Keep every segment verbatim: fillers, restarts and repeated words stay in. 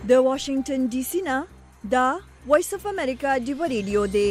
د واشنگټن ډي سي نه دا وایس اف امریکا دیو ریډیو دی.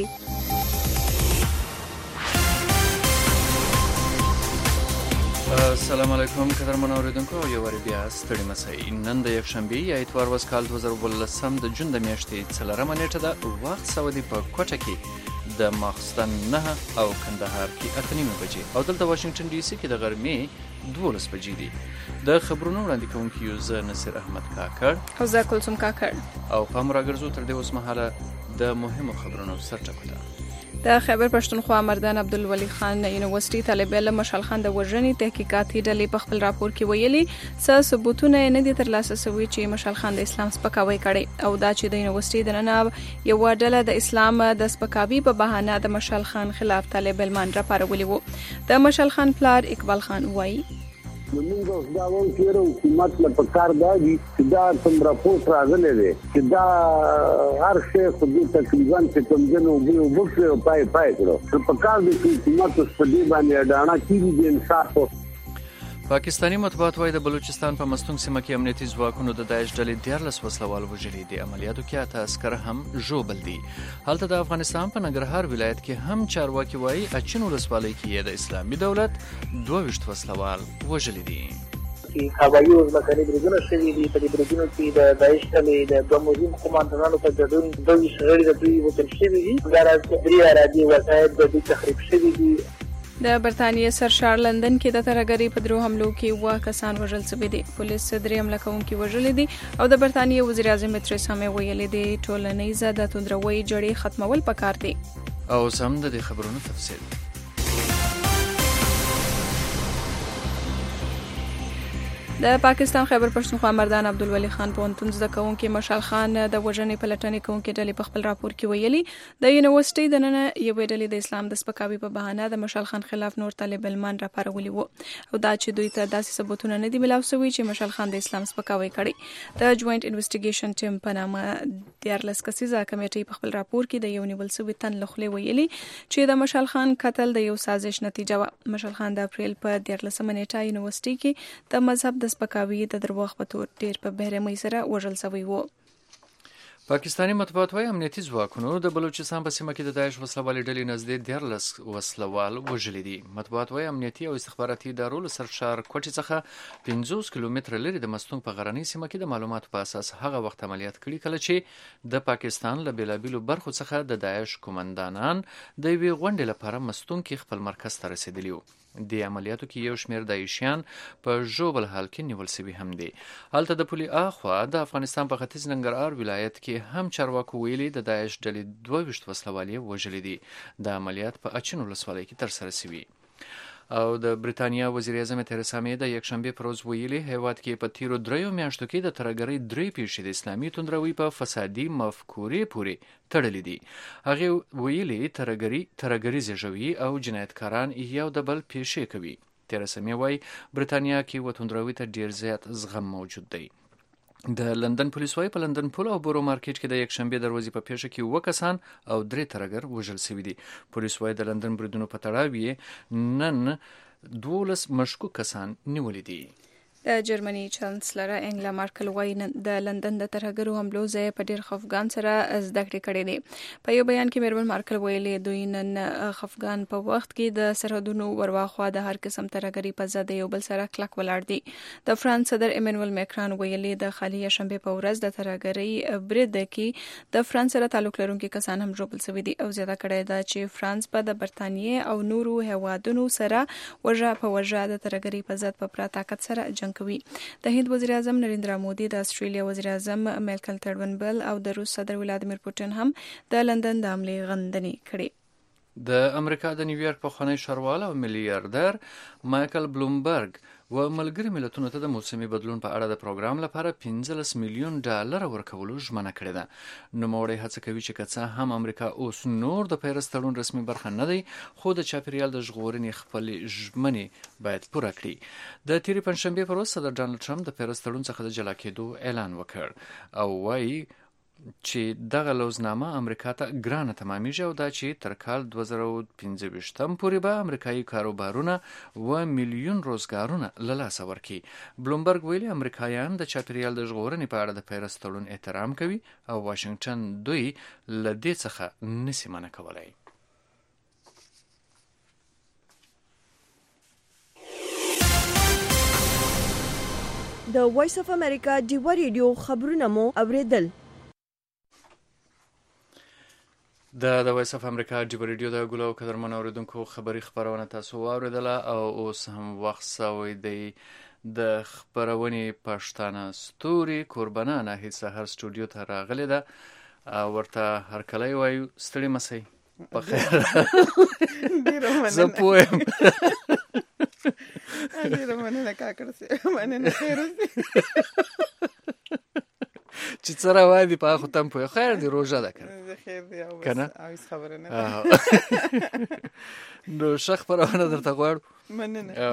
السلام علیکم قدرمن اوریدونکو، یو واری بیا ستړي مسئ. نن د یکشنبه یا اتوار ورځ کال دوه زره ولسم د جون د میاشتې څلورمه نیټه ده. وخت سعودي په کوټه کې د ماخستن نه او کندهار کې اته نیمه بجې او دلته واشنگټن ډي سي کې د غرمې دولس بجې دي. د خبرونو وړاندې کوونکی یو زه نصیر احمد کاکړ او زه کلثوم کاکړ او پام راګرځو تر دې اوس مهاله د مهمو خبرونو سرټکو ته. د خیبر پښتونخوا مردان عبدالولي خان یونیورسيټي طالب علم مشال خان د وژنې تحقیقاتي ډلې په خپل راپور کې ویلي څه ثبوتونه نه دي ترلاسه شوي چې مشال خان د اسلام سپکاوی کړي او دا چې د یونیورسيټي د ننه یو ډله د اسلام د سپکاوي په بهانه د مشال خان خلاف طالب علمان راپارولي وو. د مشال خان پلار اقبال خان وایي موږ اوس دا وایو چې حکومت له پکار دی چې دا کوم راپور راغلی دی چې دا هر شی خو دې تقریبا چې کوم جنو وګړو وګړو پای پای کړو پکار دی چې حکومت اوس په دې باندې اډانه کیږي د انصاف. پاکستانی مطبوعات وايي د بلوچستان په مستونګ سیمه کې امنیتي ځواکونو د داعش ډلې دیارلس وسلوال وژلي دي. عملیاتو کې اته عسکر هم ژوبل دي. هلته د افغانستان په ننګرهار ولایت کې هم چارواکي وايي اچین ولسوالۍ کې د اسلامي دولت دوه ویشت وسلوال وژلي دي. چې هوایي او ځمکني بریدونه شوي دي. په دې بریدونو کې د داعش ډلې د دوه مهم قوماندانانو په ګډون دوه ویشت غړي د دوی وژل شوي دي. همداراز درې ارادي وسایل د دوی تخریب شوي دي. د برتانیې سر ښار لندن کې د ترهګرۍ په درو حملو کې اووه کسان وژل شوي دي. پولیس درې حمله کوونکي وژلي دي او د برتانیې وزیر اعظم تریسا مې ویلي دي ټولنیزه د توندروي جړې ختمول پکار دي. او سم د خبرونو تفصیل. د پاکستان خیبر پښتونخوا مردان عبدالولي خان پوهنتون زده کوونکي مشال خان د وژنې پلټنې کوونکي ډلې په خپل راپور کې ویلي د یونیورسيټي د ننه یوې ډلې د اسلام د سپکاوي په بهانه د مشال خان خلاف نور طالب علمان راپارولي وو او دا چې دوی ته داسې ثبوتونه نه دي ملاو شوي چې مشال خان د اسلام سپکاوی کړي. د جوائنت انویسټیګیشن ټیم په نامه دیارلس کسیزه کمیټې په خپل راپور کې د یو نیول شوي تن لخلې ویلي چې د مشال خان قتل د یو سازش نتیجه و. مشال خان د اپریل په دیارلسمه نیټه یونیورسيټي کې د مذهب د سپکاوي د دروغ په تور ډیر په بهرمۍ سره وژل شوی وو. پاکستانی مطبوعات وايي امنیتي ځواکونو د بلوچستان په سیمه کې د داعش وسلوالې ډلې نږدې دیارلس وسلوال وژلي دي. مطبوعات وايي امنیتي او استخباراتي ادارو له سرشار کوټې څخه پنځوس کیلومتره لري د مستونګ په غرنۍ سیمه کې د معلوماتو په اساس هغه وخت عملیات کړي کله چې د پاکستان له بیلابیلو برخو څخه د داعش قومندانان د یوې غونډې لپاره مستونګ کې خپل مرکز ته رسیدلي وو. د عملیاتو کې یو شمېر داعشیان په ژوبل حال کې نیول شوي هم دي. هلته د پولي اخوا د افغانستان په ختیځ ننګرهار ولایت کې هم چارواکو ویلي د داعش ډلې دوه ویشت وسلوال یې وژلي دي. د عملیات په اچین ولسوالۍ کې ترسره شوي. او د بریتانیا وزیر اعظم تریسا مې د یکشنبه پر ورځ ویلي هیواد کې په تیرو دریو میاشتو کې د ترهګرۍ درې پیښې د اسلامي توندروي په فسادي مفکورې پورې تړلې دي. هغه ویلي ترهګري ترهګري زیږوي او جنایتکاران یو د بل پیښې کوي. تریسا مې وایي بریتانیا کې و توندروي ته ډیر زیات زغم موجود دی. د لندن پولیس وايي په لندن پول او بورو مارکیټ کې د یکشنبه دروازې په پیښه کې اووه کسان او درې ترهګر وژل شوي دي. پولیس وايي د لندن بریدونو په تړاو یې نن دولس مشکوک کسان نیولي دي. د جرمني چانسلر انګلا مارکل وايي د لندن د ترهګرو حملو ځای په ډیر خفګان سره زده کړې کړې دي. په یو بیان کې میرمن مارکل ویلي دوی نن خفګان په وخت کې د سرحدونو ورواخوا د هر قسم ترهګري په ضد یو بل سره کلک ولاړ دي. د فرانس صدر ایمانوئل میکران ویلي د خالي شنبه په ورځ د ترهګري برید کې د فرانس سره تعلق لرونکي کسان هم ژوبل شوي دي او زیاته کړې ده چې فرانس په د برتانیې او نورو هیوادونو سره وجه په وجه د ترهګري په ضد په پوره طاقت سره جنگ کوي. د هند وزیر اعظم نریندرا مودي، د استرالیا وزیر اعظم میکل تربنبل او د روس صدر ولادیمیر پوتین هم د لندن د حملې غندنې کړې. د امریکا د نیویارک پخوانی ښاروال او میلیاردر مایکل بلومبرګ و ملګري ملتونو ته د موسمي بدلون په اړه د پروګرام لپاره پنځلس میلیون ډالر ورکولو ژمنه کړې ده. نوموړی هڅه کوي چې که څه هم امریکا اوس نور د پیرس تړون رسمي برخه نه دی، خو د چاپیریال د ژغورنې خپلې ژمنې باید پوره کړي. د تېرې پنجشنبې پر ورځ صدر ډانلډ ټرمپ د پیرس تړون څخه د جلا کېدو اعلان وکړ او وایي چې دغه لوزنامه امریکا ته ګرانه تمامیږي او دا چې تر کال دوه زره پنځه ویشتم پورې به امریکایي کاروبارونه و میلیون روزګارونه له لاسه ورکړي. بلومبرګ ویلي امریکایان د چاپیریال د ژغورنې په اړه د پیرس تړون احترام کوي او واشنگټن دوی له دې څخه نشي منع کولی. د وایس اف امریکا ډیوا ریډیو خبرونه مو اوریدل. د د وایس اف امریکا ډیوا ریډیو د ګلو قدرمن اوریدونکو خبری خبرونه تاسو واوریدله او اوس هم وخت سوی دی د خبرونې پښتانه ستوري قربانه نه سحر سټوډیو ته راغلی ده ورته هر کله وایو ستړي مسئ په خیر زه پوهم ډیره مننه کاکړ سي مننه خیر چې څه روان دي په خو تم په خیر دی روژه ده کنه خیر دی او کنه اوس خبره نه نو شخ پرونه درته غواړو مننه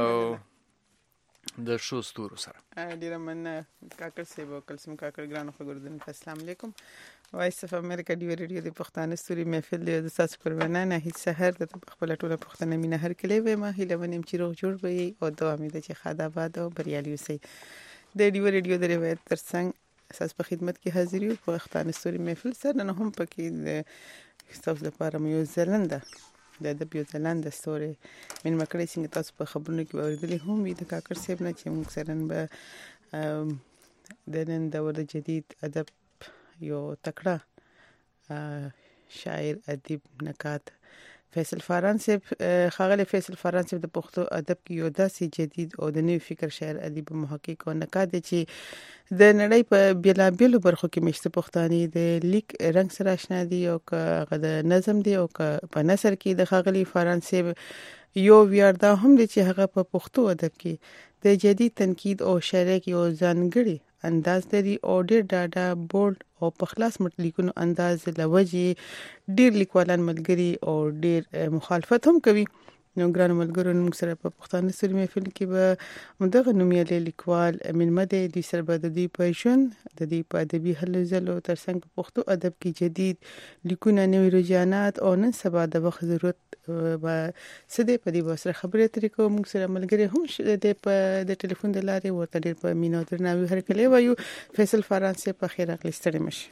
د شو ستورو سره ډیره مننه کاکړ سي او کلسم کاکړ ګرانو خبردن السلام علیکم. وایس اف امریکا ډیوا ریډیو د پښتانه ستوري محفل دی د تاسو قربانه نه هیڅ سحر د خپل ټوله پښتنه مینه هر کلی وې ما هیله ونیم چې روغ جوړ وي او دوه امید چې خاطر آباد او بریالي اوسئ. د ډیوا ریډیو د روایت ترڅنګ اساس په خدمت کې حاضر یو په پښتانه ستوري محفل سره نه هم پکې د تاسو لپاره یو ځلنده د ادب یو ځلنده ستوري من مکړې څنګه تاسو په خبرونو کې اوریدلې هم وي د کاکړ صاحب نه چې موږ سره به د نن دور جدید ادب یو تکړه شاعر ادیب نقاد فیصل فاران صاحب خاغله فیصل فاران صاحب د پښتو ادب کې یو داسې جدید او د نوې فکر شاعر ادیب محقق او نقاد چې د نړۍ په بیلابیلو برخو کې مشته پښتاني د لیک رنگ سره آشنا دي او که د نظم دي او که په نثر کې د خاغلی فاران صاحب یو ویار دا هم دي چې هغه په پښتو ادب کې د جدید تنقید او شاعرۍ کې یو ځانګړي انداز لري او ډیر ډاډه بولډ او په خلاص مت لیکونو انداز لوجه ډیر لیکوالان ملګری او ډیر مخالفت هم کوي. نو ګران ملګرو موږ سره په پښتانه ستوري محفل کې به مدغه نومیالي لیکوال امین مده د سربد دی په ژوند د دې په ادبي هلو ځلو ترڅنګ په پښتو ادب کې جدید لیکونه نوي رجحانات او نن سبا د وخت ضرورت به سده په دې وسره خبرې ترې کوو. موږ سره ملګری هم د په د ټلیفون د لارې ورته ډیر په مینه او درناوي هر کله وایو. فیصل فاران صاحب په خیر اخلي ستړي مشه.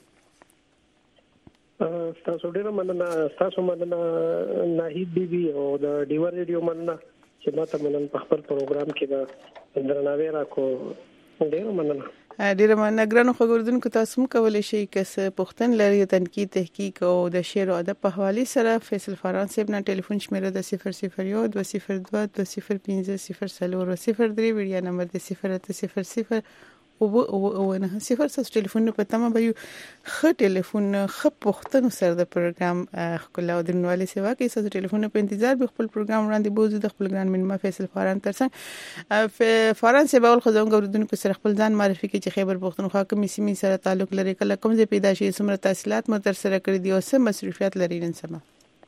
تاسو ډیره مننه تاسو مننه ناهید بیبي او د ډیوا ریډیو مننه چې ماته مننه په خپل پروګرام کې دا درناوی راکو ډیره مننه ډیره مننه ګرانو خبردونکو تاسو مو کولای شئ کس پښتون لري تنقید تحقیق او د شعر او ادب په حواله سره فیصل فاران صاحب نه ټلیفون شمیره د صفر صفر یو دوه صفر دوه دوه صفر پنځه صفر صفر صفر درې ویډیو نمبر د صفر صفر صفر او او نه صفر ساس ټلیفون په تمه به خ ټلیفون خ پښتون سره د پروګرام خپل او درنوالي سیوا کې ساس ټلیفون په انتظار به خپل پروګرام وړاندې بوزو د خپل ګران منما فیصل فاران ترڅنګ فاران سیوا ول خدای غوړدونکو سره خپل ځان معرفي کې چې خیبر پښتونخوا کومې سیمې سره تعلق لري کله کوم ځای پیدا شي سمره تحصیلات مو تر سره کړی دي او سم مصرفیات لري نن سبا.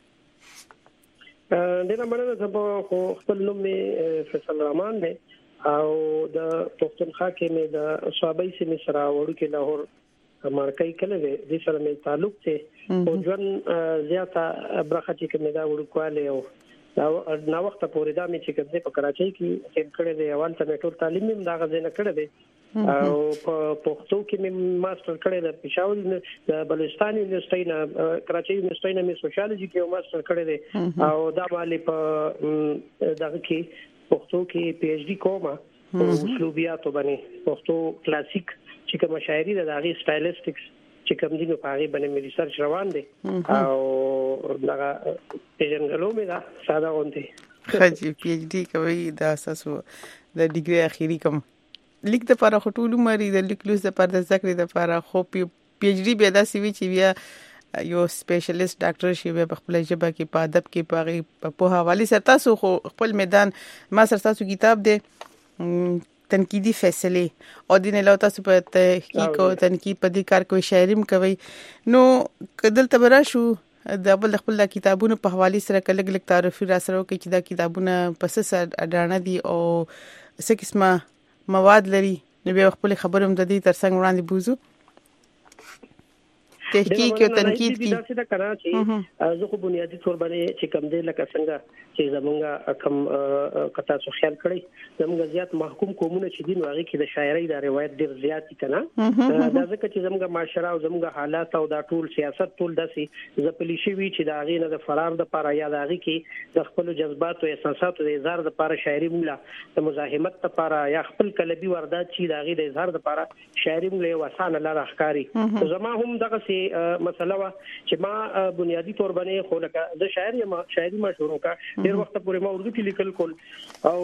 ډیره مننه زه خپل نوم فیصل رحمان دی او د پښتونخوا کې مې د صوابۍ سیمې سره وړو کې لاهور مارکای کله دې سره مې تعلق ته او ژوند زیاته برخه چې کومه دا وړو کواله او نو وخت پورې دا مې چې کوم په کراچۍ کې چې کړه دی اول ته مې ټول تعلیم مې دا غزنه کړه دی او په پښتو کې مې ماستر کړی د پېښور د بلوچستان یونیورسيټي نه کراچۍ یونیورسيټي نه مې سوشیالوجي کې ماستر کړی دی او دا مالي په دغه کې پښتو کې پی ایچ ډی کوم او اسلوبیات باندې پښتو کلاسیک چې کوم شاعري د هغه سټایلیسټکس چې کوم دي په هغه باندې مې ریسرچ روان دي او دا پیژنګلو مې دا ساده غونډه خاجي پی ایچ ډی کوي دا اساسو د ډیګري اخیری کوم لیک د لپاره خټول مری د لیکلوز د لپاره د ذکر د لپاره خو پی ایچ ډی بیا د سی وی چې بیا یو سپیشلیست ډاکټر شي په خپل ژبه کې په ادب کې په په حواله سره تاسو خپل میدان ما سره تاسو کتاب دی تنقیدی فیصله او دین له تاسو په تحقیق او تنقید په دې کار کوي شاعري م کوي نو کدل تبرا شو د بل خپل کتابونو په حواله سره کله کله تعریف را سره کوي چې دا کتابونه پس سره اډانه دي او څه قسمه مواد لري نو به خپل خبروم د دې ترڅنګ وړاندې بوزو. تحقیق او تنقید کی دا څه دا کنه چې زه خو بنیادی تور باندې چې کم دی لکه څنګه چې زمونږ کم کتا څو خیال کړی زمونږ زیات محکوم قومونه چې دین واغې کې د شاعرۍ د روایت ډیر زیات کنه دا ځکه چې زمونږ معاشره او زمونږ حالات او دا ټول سیاست ټول داسې زپلی شي وی چې دا غي نه د فرار د لپاره یا دا غي کې د خپل جذبات او احساسات د اظهار د لپاره شاعري مولا د مزاحمت لپاره یا خپل قلبي واردات چې دا غي د اظهار د لپاره شاعري مولا وسانه لاره ښکاری زما هم دغه سي مسله وا چې ما بنیادی تور باندې خو لکه د شاعر ما شاعري ما شروع کا ډیر وخت پورې ما اردو کې لیکل کول او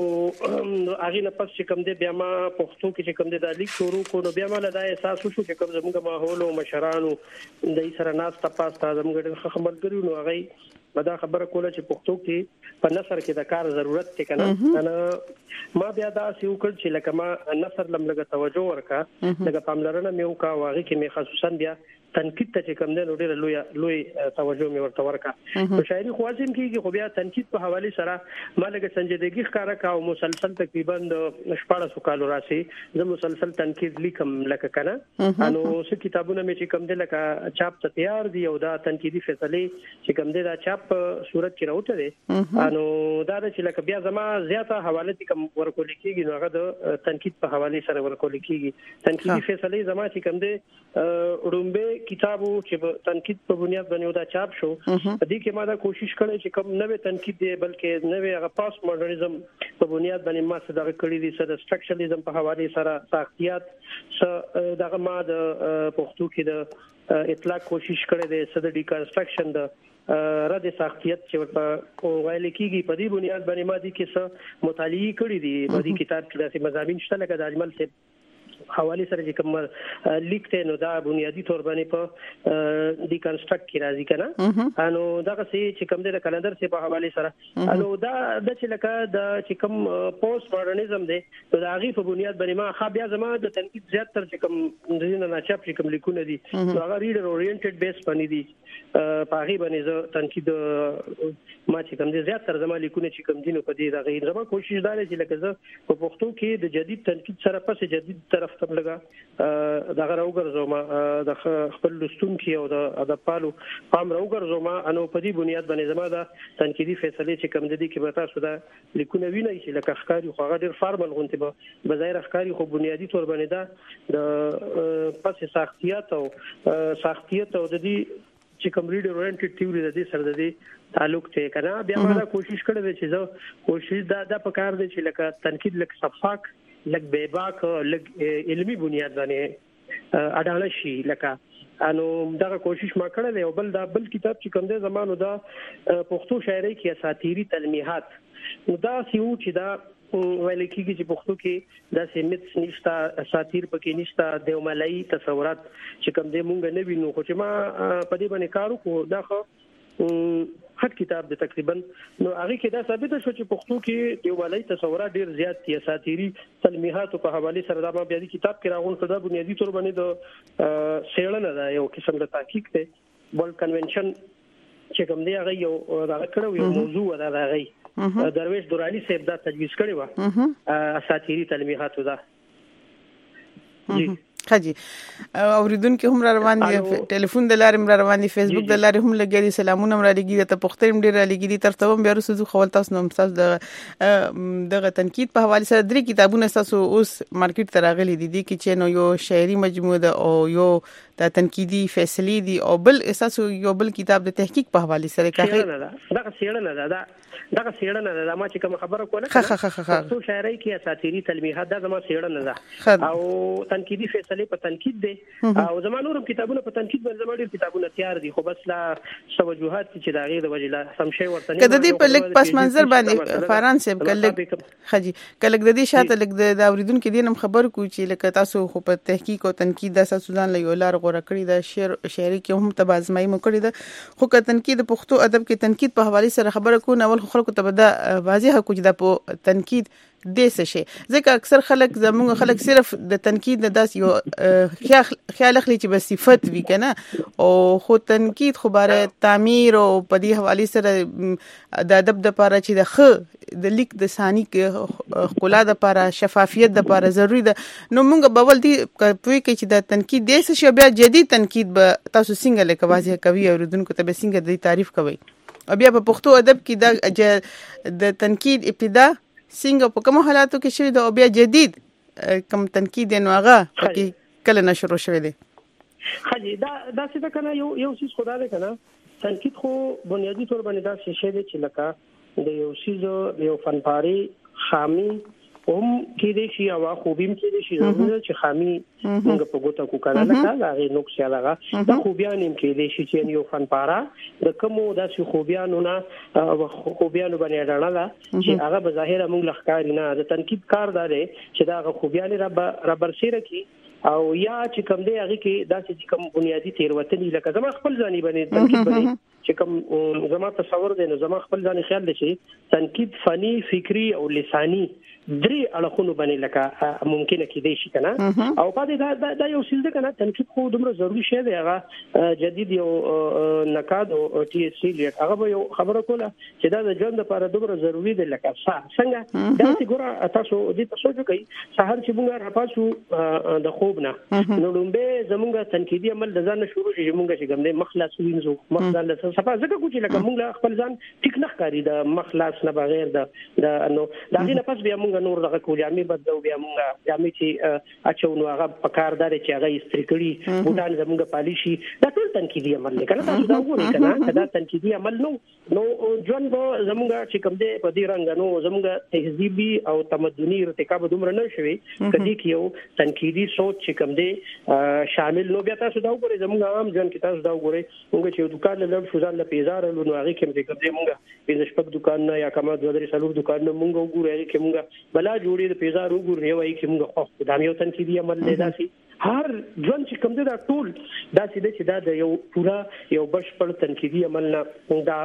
هغه نه پس چې کوم دې بیا ما پښتو کې چې کوم دې د لیک شروع کو نو بیا ما له دا احساس وشو چې کوم زموږ ماحول او مشرانو د سره ناس تاسو زموږ د خبر کړو نو هغه دا خبره کوله چې پښتو کې په نثر کې د کار ضرورت ته کنه انا ما بیا دا سی وکړ چې لکه ما نثر لم لګه توجه ورکا لکه پاملرنه مې وکا واغې کې مې خصوصا بیا تنقید ته چې کوم دی نو ډېر لوی لوی توجه مې ورته ورکا په شاعري خوازم کېږي خو بیا تنقید په حواله سره ما لکه سنجیدګي ښکارا کا او مسلسل تقریبا د شپږ کالو راسي زه مسلسل تنقید لیکم لکه کنه انو څه کتابونه مې چې کوم دی لکه چاپ ته تیار دي او دا تنقیدي فیصله چې کوم دی دا چاپ صورت کې راوته دي انو دا چې لکه بیا زما زیاته حواله دي کوم ورکول کېږي نو هغه د تنقید په حواله سره ورکول کېږي تنقیدي فیصله زما چې کوم دی رومبه کتابو چې تنقید په بنیاد باندې دا چاپ شو دې کې ما دا کوشش کړې چې کوم نوې تنقید دی بلکې نوې هغه پاست ماډرنزم په بنیاد باندې ما څه دا کړی دي څه د سټرکچرلیزم په حواله سره ساختيات څه دغه ما د پښتو کې د اطلاق کوشش کړې ده څه د ډیکنسټرکشن د رد ساختيات چې ورته وایل کېږي په دې بنیاد باندې ما دي کې څه مطالعه کړې دي په دې کتاب کې داسې مضامین شته لکه د اجمل سے حواله سره چې کوم لیک ته نو دا بنیادی تور باندې په ډی کنسټرکټ کې راځي کنه انو دا چې کوم د کلندر سه په حواله سره انو دا د چې لکه د چې کوم پوسټ ماډرنزم دی نو دا غي په بنیاد باندې ما خا بیا زما د تنقید زیات تر چې کوم د نه چاپ چې کوم لیکونه دي نو هغه ریډر اورینټډ بیس باندې دي په هغه باندې زه تنقید ما چې کوم دي زیات تر زما لیکونه چې کوم دي نو په دې دا غي زما کوشش دا لري چې لکه زه په پښتو کې د جدید تنقید سره پس جدید طرف ته لګا دا راوګرځوم د خپل لستونکو او د ادب پالو پام راوګرځوم انو په دې بنیاد باندې زما دا تنقیدي فیصله چې کوم دي کې به تاسو دا لیکونه وینئ چې لکه ښکاری خو هغه ډیر فارمل غونټي به بظاهر ښکاری خو بنیادی تور باندې دا د پس ساختيات او ساختيات او د دې چې کوم ریډر اورینټډ تھیوري د دې سره د دې تعلق ته کنه بیا ما کوشش کړې چې زه کوشش دا د پکار دي چې لکه تنقید لک صفاک لک بیباک لک علمی بنیاد باندې اډاله شي لکه انو دا کوشش ما کړل او بل دا بل کتاب چې کوم د زمانو دا پښتو شاعري کې اساطيري تلمیحات نو دا سیو چې دا ویل کېږي چې پښتو کې دا سیمت نشتا اساطیر پکې نشتا دیوملای تصورات چې کوم د مونږ نه وینو خو چې ما په دې باندې کار وکړ دا خو حق کتاب د تقریبا نو هغه کې دا ثابت شو چې پښتو کې دیوالای تصورات ډیر زیات دي اساطيري تلمیحات په حواله سره دا ما بیا د کتاب کې راغون کړه بنیادی تور باندې د سیړنه دا یو قسم د تحقیق ته ورلد کنونشن چې کوم دی هغه یو دا کړو یو موضوع دا راغی درویش دورانی صاحب دا تجویز کړی و اساطيري تلمیحات دا جی خجی اوریدونکو هم را روان دي ټلیفون د لارې را روان دي فیسبوک د لارې هم لګیږي سلامونه را لګیږي ته پخترم ډیر را لګیږي ترته هم بیا رسو خپل تاسو نو تاسو د دغه تنقید په حواله سره درې کتابونه تاسو اوس مارکیټ ته راغلي دي چې چې نو یو شاعري مجموعه ده او یو د تنقیدی فیصله دي او بل اساس یو بل کتاب د تحقیق په حواله سره کوي دا سیړنه ده دا دا سیړنه ده ما چې کوم خبره کوله تاسو شاعري کې اساطيري تلمیحات دا زما سیړنه ده او تنقیدی فیصله په تنقید دي او زمانو رم کتابونه په تنقید باندې زموږ ډیر کتابونه تیار دي خو بس لا توجهات چې دا غیر د وجلا سم شي ورته کده دې په لک پس منظر باندې فرانسې کله خجی کله د دې شاته لک د اوریدونکو دینم خبر کو چې لکه تاسو خو په تحقیق او تنقید د اساس ځان له یو لار غوړه کړی د شعر شاعري کې هم تبازمای مو کړی ده خو که تنقید پښتو ادب کې تنقید په حواله سره خبره کو نو ول خلکو ته به دا واضح کو چې د تنقید دې څه شي. ځکه اکثر خلک زموږ خلک صرف د تنقید د داس یو خیال اخلي چې بس صفت وی کنه او خو تنقید خو باره تعمیر او په دې حواله سره د ادب د لپاره چې د خ د لیک د ثاني خلا د لپاره شفافیت د لپاره ضروری ده. نو موږ بول دي کوي چې د تنقید د څه شی بیا جدي تنقید به تاسو څنګه لکه واضح کوي او ردونکو ته به څنګه د تعریف کوي او بیا په پښتو ادب کې د د تنقید ابتدا څنګه په کوم حالاتو کې شوی د او بیا جدید کوم تنقید نو هغه کې کله نشرو شوی دی. خاجي دا دا څه ده کنه یو یو څه خدای ده کنه تنقید خو بنیادی طور باندې دا څه شی دی چې لکه د یو سیزو یو فنپاری خامي هم کې دي شي او خوبیم کې دي شي چې خامي موږ په ګوتو کو کنه لکه هغه نقص یاله دا خوبیان هم کې دي شي چې یو فنپارا د کومو داسې خوبیانو نه خوبیانو باندې ډاڼه چې هغه په ظاهر موږ لخکاري نه د تنقید کار دار چې دا خوبیان رب ربر سره کې او یا چې کوم دی هغه کې داسې کوم بنیادی تیروتنی لکه زما خپل ځاني باندې تنقید باندې چې کوم زما تصور دی نو زما خپل ځاني خیال دی چې تنقید فني فکری او لسانی درې اړخونو باندې لکه ممکنه کې دی شي کنه او پاتې دا دا یو څه ده کنه تنقید خو دومره ضروری شی دی هغه جدید یو نقاد او ټي اس سي لیټ هغه یو خبره کوله چې دا د ژوند لپاره دومره ضروری دی لکه څنګه دا چې ګوره تاسو دې تاسو کوي سحر چې موږ راپاسو د خوب نه نو لومبه زمونږ تنقیدي عمل د ځان شروع شي موږ چې ګمنه مخلاص وینځو مخلاص له صفه ځکه کوم چې لکه موږ خپل ځان ټیک نه ښکاری د مخلاص نه بغیر د نو دا غي نه پس بیا موږ نور دغه کولیامي بدلو بیا موږ بیا مې چې اچو نو هغه پکاردار چې هغه استری کړی بوتان زموږ پالیشي دا ټول تنقیدي عمل نه کنه تاسو دا وګورئ کنه دا تنقیدي عمل نو نو ژوند به زموږ چې کوم دی په دې رنګ نو زموږ تهذیبي او تمدني ارتکاب دومره نه شوي کدي کې یو تنقیدي سوچ چې کوم دی شامل نو بیا تاسو دا وګورئ زموږ عام ژوند کې تاسو دا وګورئ موږ چې دکان له لږ شوزان له پیزار له نو هغه کې کوم دی موږ په شپږ دکان نه یا کومه دوه درې سلور دکان نه موږ وګورئ هغه کې موږ بلا جوړې د پیزار وګورئ یو هغه کې موږ خو دا یو تنقیدي عمل نه داسي هر ژوند چې کوم دی دا ټول داسې دی چې دا د یو پورا یو بشپړ تنقیدي عمل نه دا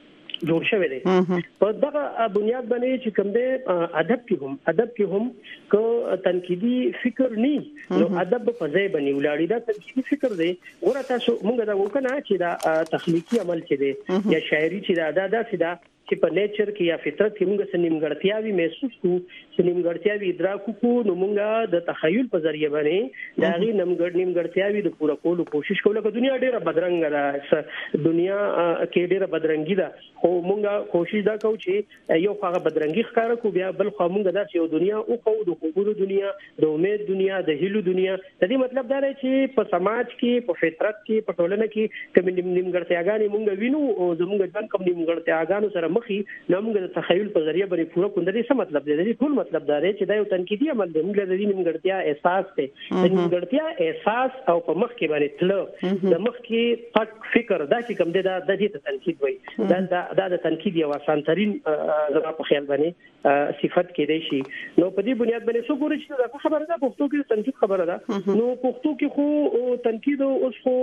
جوړ شوی دی. په دغه بنیاد باندې چې کوم دی ادب کې هم ادب کې هم کو تنقیدي فکر نه نو ادب په ځای باندې ولاړی دا تنقیدي فکر دی. ګوره تاسو موږ دا وکنه چې دا تخلیقي عمل چې دی یا شاعري چې دا دا دا چې دا چې په نیچر کې یا فطرت کې موږ سنیمګړتیاوي محسوس کوو سنیمګړتیاوي ادراک کوو نو موږ د تخیل په ذریعہ باندې دا غي نمګړ نیمګړتیاوي د پوره کولو کوشش کوو لکه دنیا ډیره بدرنګ ده دنیا کې ډیره بدرنګي ده خو موږ کوشش دا کوو چې یو هغه بدرنګي ښکار کوو بیا بل خو موږ دا یو دنیا او خو د خوبونو دنیا د امید دنیا د هیلو دنیا د دې مطلب دا دی چې په سماج کې په فطرت کې په ټولنه کې کوم نیمګړتیاګانې موږ وینو او زموږ ځان کوم نیمګړتیاګانو سره مخې نو موږ د تخیل په ذریعہ باندې پوره کوو. د دې څه مطلب دی؟ د دې ټول مطلب دا دی چې دا یو تنقیدي عمل دی. موږ د دې نیمګړتیا احساس دی د نیمګړتیا احساس او په مخ کې باندې تل د مخ کې پټ فکر دا چې کوم دی دا د دې تنقید وایي دا دا د تنقید یو آسان ترين زما په خیال باندې صفت کې دی شي. نو په دې بنیاد باندې څو ګوري چې دا خبره ده پښتو کې تنقید خبره ده نو پښتو کې خو تنقید اوس خو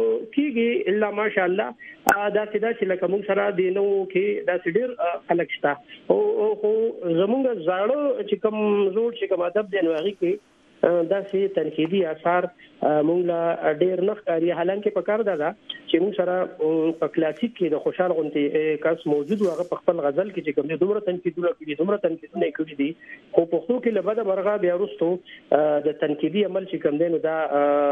کېږي الا ماشاءالله دا چې دا چې لکه موږ سره دی نو کې دا ډیر خلک شته او خو زمونږ زاړه چې کوم زوړ چې کوم ادب دی نو هغه کې دا سي تنقیدي آثار مونږ لا ډیر نه ښکاري حالانکه په کار ده چې موږ سره په کلاسیک کې د خوشحال غونتی کس موجود او هغه په خپل غزل کې چې کوم دي دومره تنقیدونه کوي دومره تنقیدونه کوي دي خو پښتو کې لبده برغه بیا وروستو د تنقیدي عمل چې کوم دی نو دا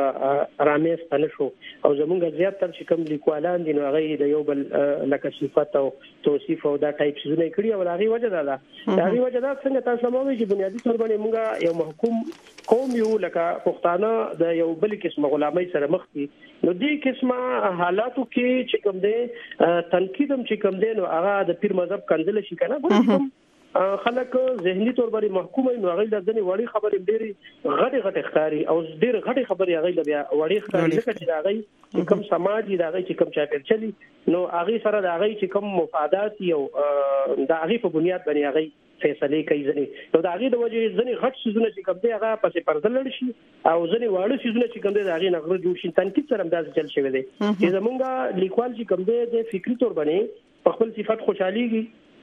رامز تل شو او زمونږ زیات تر چې کوم لیکوالان دي نو هغه د یو بل لکه صفات او توصیف او دا ټایپ څه نه کړی او هغه وجه ده دا هغه وجه ده څنګه تاسو مو چې بنیادی تور باندې موږ یو محکوم قوم یو لکه پښتانه د یو بل قسم غلامۍ سره مخ دي نو دې قسمه حالاتو کې چې کوم دی تنقیدم چې کوم دی نو هغه د پیر مذهب کندل شي کنه ګورم خلک ذهني تور باندې محکوم نو هغه د ځنې وړي خبرې ډېری غټي غټي ښکاری او ډېر غټي خبرې هغه بیا وړي ښکاری لکه چې هغه چې کوم سماجي دا هغه چې کوم چاپیر چلی نو هغه سره دا هغه چې کوم مفادات یو دا هغه په بنیاد باندې هغه فیصله کوي ځنې نو دا هغه د وجه ځنې غټ سيزونه چې کوم دی هغه پسې پرده لړ شي او ځنې واړه سيزونه چې کوم دی هغه نغره جوړ شي تنقید سره انداز چل شوی دی چې زمونږ لیکوال چې کوم دی د فکری تور باندې په خپل صفات خوشحاليږي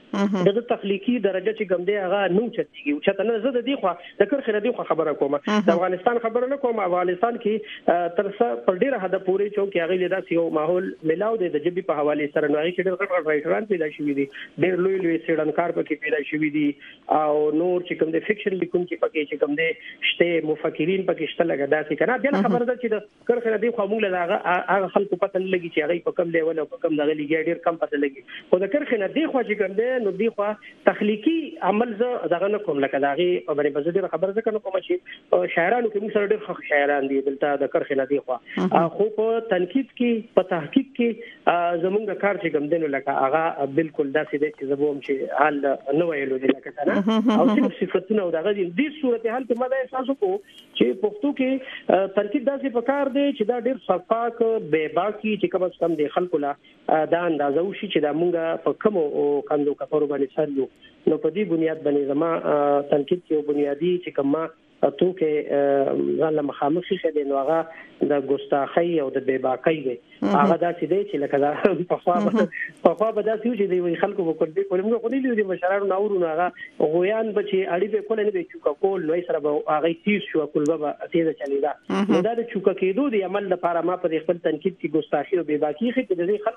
د تخلیقي درجه چې کوم دی هغه نو چتيږي او چته نه زه د دې خو د کرخه د دې خبره کوم د افغانستان خبره نه کوم افغانستان کې تر څه پر ډیره حد پورې چې هغه له داسې یو ماحول ملاو دی د جبي په حواله سره نو هغه چې ډېر غټ رائټران پیدا شوي دي ډېر لوی لوی سیډنکار پکې پیدا شوي دي او نور چې کوم د فکشن لیکونکي پکې چې کوم دی شته مفکرین پکې شته لګا داسې کنه بیا خبره ده چې د کرخه د خو موږ له هغه هغه خلکو پته لګي چې هغه په کم لیول او په کم دغه لګي ډېر کم پته لګي خو د کرخه نه دی خو چې کوم دی نو دی خو تخلیقي عمل زه دغه نه کوم لکه دغه په باندې بزدي خبره ده کنه کوم چې شاعرانو کې موږ سره ډېر ښه شاعران دي دلته د کرخه نه دی خو خو په تنقید کې په تحقیق کې زمونږ کار چې کوم دی نو لکه هغه بالکل داسې دی چې زبوم چې حال نه ویلو دي لکه کنه او صرف صفاتونه او دغه دې صورتحال کې مده احساس وکړو چې پښتو کې ترکیب داسې پکار دی چې دا ډېر صفاک به باقي چې کوم څه دی خلکو لا دا اندازو شي چې دا مونږه په کوم او کندو کفرو باندې سر یو نو په دې بنیاد باندې زما تنقید کې بنیادی چې کومه تو کې ځان مخامخ شي د نوغه د ګستاخی او د بیباکی دی هغه داسې دی چې لکه دا په خوا په خوا به داسې چې دی خلکو په کړ دي کوم خو نه لري مشرانو ناورو هغه غویان بچي اړې به کول نه به چوکا کول نو سره به هغه تیز شو کول به تیز چلیدا نو دا د چوکا کېدو دی عمل لپاره ما په خپل تنقید کې ګستاخی او بیباکی خې د دې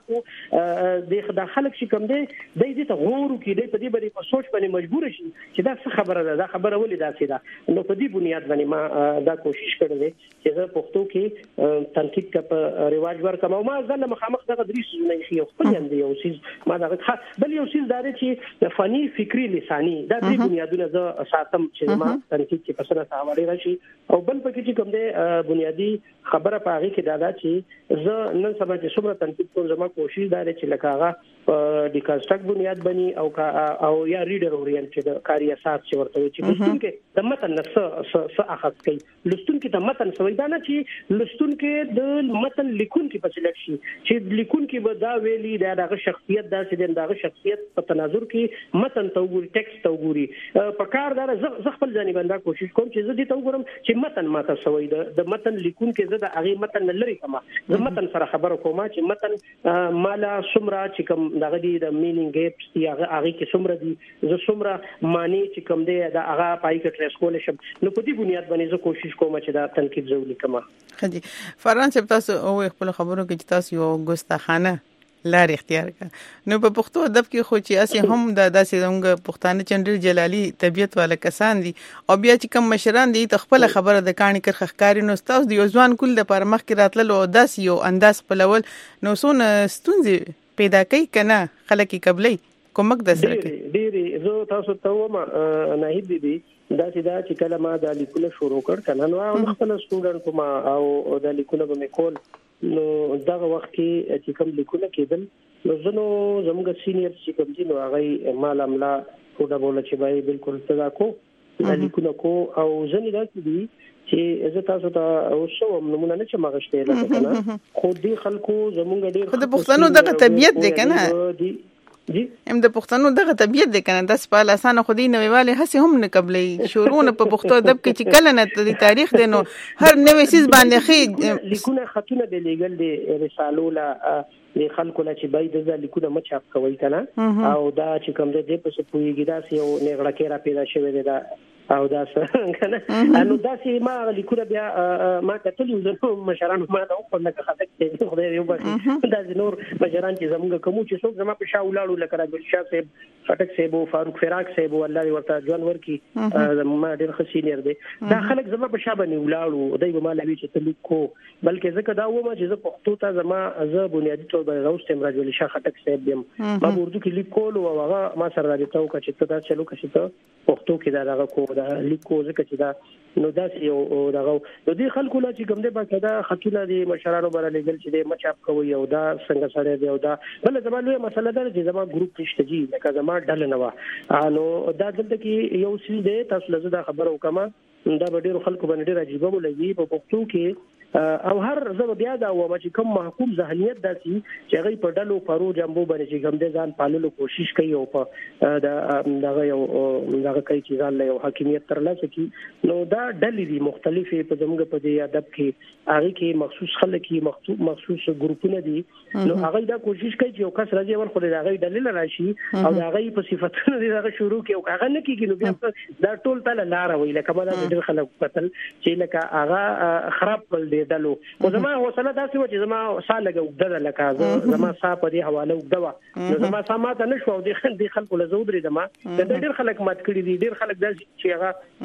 خلکو د خلک شي کوم دی د دې ته غورو کې دی په دې باندې په سوچ باندې مجبور شي چې دا څه خبره ده دا خبره ولې داسې ده نو په دې بنیاد باندې ما دا کوشش کړې ده چې زه پښتو کې تنقید کا په رواج ورکم او ما ځل مخامخ دغه دریس نه خي خپل اندي یو سیز ما دا بل یو سیز دار چې فني فکری لسانی دا د بنیادونه زه ساتم چې ما تنقید کې پسنه حواله راشي او بل پکې چې کوم دی بنیادی خبره پاغي کې دا دا چې زه نن سبا چې څومره تنقید کوم زما کوشش دا چې لکه هغه د کانسټرکټ بنیاد بني او او یا ریډر اورینټ چې د کاری اساس چې ورته چې لستون کې د متن نفس څه اخذ کوي لستون کې د متن سوي دا نه چې لستون کې د متن لیکون کې پچ لک شي چې لیکون کې به دا ویلي دا دغه شخصیت داسې دغه شخصیت په تناظر کې متن ته وګوري ټیکست ته وګوري په کار دا زه خپل ځاني باندې کوشش کوم چې زه دې ته وګورم چې متن ماته سوي د متن لیکون کې زه د هغه متن لري کما زه متن سره خبرو کوم چې متن مالا سمرا چې کوم دغه دی د مینینګ ګیپس دی هغه هغه کې سمرا دي زه سمرا معنی چې کوم دی دا هغه پای کې ټریس کول شم نو په دې بنیاد باندې زه کوشش کوم چې دا تنقید زولي کما خدي فرانسې تاسو او خپل خبرو کې تاسو یو ګستاخانه لار اختیار کړ نو په پښتو ادب کې خو چې اسی هم د داسې زموږ پښتانه چندر جلالي طبيعت والا کسان دي او بیا چې کوم مشران دي خپل خبره د کاني کر خخکاری نو تاسو د یوځوان کول د پر مخ کې راتلل او داسې یو انداز په لول نو سونه ستونزې پیدا کوي کنه خلک قبلي کومک د سره کوي ډېری زه تاسو ته ومه نه هی دي دا چې دا چې کله ما د لیکلو شروع کړ کنه نو خپل سټوډنټ کوم او د لیکلو به کول نو دغه وخت کې چې کوم لیکونه کېدل نو زنو زموږ سینیئر چې کوم دي نو هغه مال عمله کوډه بوله چې بای بالکل صدا کو د لیکونه کو او ځنې دا چې دي چې زه تاسو ته اوسو نمونه نه چې ماغشته لکه کنه خو دې خلکو زموږ ډېر خو د پښتنو دغه طبيعت دی کنه جی ام د پښتنو دغه طبيعت د کنه د سپال اسانه خودي نوېواله هسه هم نه قبلې شورونه په پښتو ادب کې چې کله نه د تاریخ دینو هر نوې سیس باندې خې لیکونه خطونه د لیګل د رسالو لا د خلکو لا چې باید د لیکونه مچاپ کوي کنه او دا چې کوم د دې په سپويږي دا سه یو نغړه کې را پیدا شوی دی دا او دا څنګه کنه نو دا چې ما لیکونه بیا ما کتلې زه مشرانو ما دا خو نه خاطر ته خدای یو باندې دا نور مشران چې زموږ کوم چې څوک زما په شاولاړو لکه راجل شاه صاحب فټک صاحب فاروق فراق صاحب والله ورته ځوان ورکی ما ډېر خسینیر دي دا خلک زما په شابه نه ولاړو دای به ما لوي چې تلیکو بلکې زه کدا و ما چې زه پښتو ته زما زه بنیادی تور به راوستم راجل شاه خټک صاحب یم ما اردو کې لیکول او هغه ما سره راځي ته چې ته دا چلو کښې ته پښتو کې دا هغه کو دا لیکو ځکه چې دا نو دا یو دغه نو دي خلکو لا چې کوم دې باکدا خطونه دي مشرانو باندې لګل چې دې مچاپ کوي او دا څنګه سره دی او دا بل زموږ یو مسله ده چې زموږ ګروپ کې شته چې لکه زموږ ډله نه و نو دا دلته کې یو څه دی تاسو له زړه خبرو کوم دا ډېر خلکو باندې ډېر عجیب ولګي په پښتو کې او هر زه بیا دا و چې کوم محکوم ذهنیت داسي چې هغه په ډلو پرو جنبو باندې چې کوم د ځان پاللو کوشش کوي او په د دغه یو دغه کوي چې ځان له یو حاکمیت ترلاسه کوي نو دا ډلې دي مختلفې په زموږ په دې ادب کې هغه کې مخصوص خلک کې مخصوص ګروپونه دي نو هغه دا کوشش کوي چې یو کس راځي ور خو دا هغه ډلې راشي او دا هغه په صفاتونو دي هغه شروع کوي او هغه نه کیږي نو بیا دا ټول تل لار وي لکه ما دا ډېر خلک قتل چې لکه هغه خراب کول دي دلو او زما حوصله داسې و چې زما سال لګو د لکه زما صاحب دې حواله وګدوا نو زما سماته نشو او دې خلکو له زودري دما د ډېر خلک مات کړی دي ډېر خلک داسې چې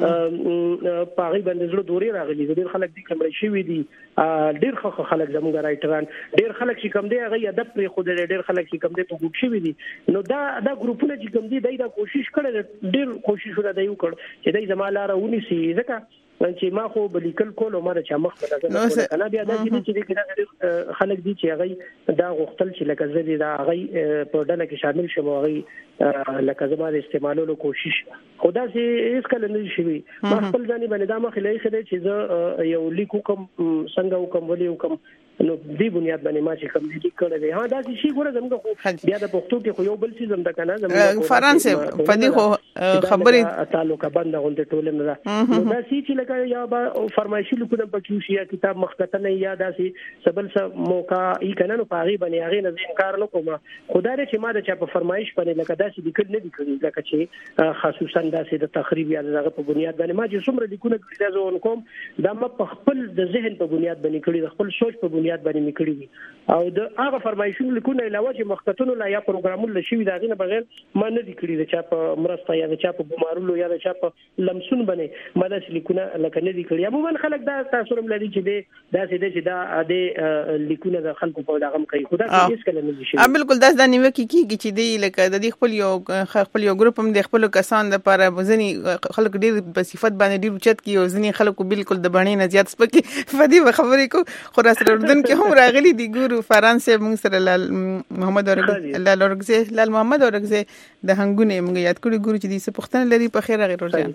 هغه پاغي باندې زړه دوري راغلي ډېر خلک دې کمرې شوی دي ډېر خلک زموږ رائټران ډېر خلک چې کم دي هغه ادب پر خو ډېر خلک چې کم دي په ګوت شوی دي نو دا دا ګروپونه چې کم دي دای دا کوشش کړي ډېر کوششونه دی وکړ چې دای زماله راونی سي ځکه چې ما خو بلیکل کول او ما چې مخ بدل کنه بیا دا چې چې خلک دي چې هغه دا غختل چې لکه زه دا هغه په ډله کې شامل شوم هغه لکه زما د استعمالولو کوشش خدا سي هیڅ کله نه شي ما خپل ځاني باندې دا مخ لای خدای چې زه یو لیکو کوم څنګه وکم ولې وکم نو دې بنیاد باندې ما چې کوم دې کړی دی ها دا شي ګوره زموږ خو بیا د پښتو کې خو یو بل څه زم د کنه زموږ فرانسې په دې خو خبرې تعلق بند غونډه ټولنه ده نو دا سي چې لکه یا با فرمایشي لیکونه پکې شي یا کتاب مخکته یا داسې سبل څه موقع ای کنه نو پاغي باندې هغه نه انکار نه کوم خدای چې ما د چا په فرمایش باندې لکه داسې لیکل نه دي کړی لکه چې خصوصا داسې د تخریب یا دغه په بنیاد باندې ما چې څومره لیکونه کړی دا زه کوم دا ما په خپل د ذهن په بنیاد باندې کړی د خپل سوچ په بنیاد باندې میکړي دي او د هغه فرمایشونو لیکونه علاوه چې مخکتونو لا یا پروګرامونو لشي دا غینه بغیر ما نه دي کړی د چا په مرسته یا د چا په ګمارلو یا د چا په لمسون باندې ما د لیکونه لکه نه دي کړی عموما خلک دا تاسو هم لري چې دا سده چې دا د لیکونه د خلکو په دغه کوي خدا هیڅ کله نه شي ا بالکل دا د نیوکه کیږي چې دی لکه د خپل یو خپل یو ګروپ هم د خپل کسان د لپاره وزني خلک ډیر په صفت باندې ډیر چت کی او ځنی خلکو بالکل د باندې نه زیات سپکی فدی خبرې کو خو را سره اردن کې هم راغلي دی ګورو فرانسې موږ سره لال محمد اورګزه لال اورګزه لال محمد اورګزه د هنګونه موږ یاد کړی ګورو چې دې څه پښتنه لري په خیر غیر ورجان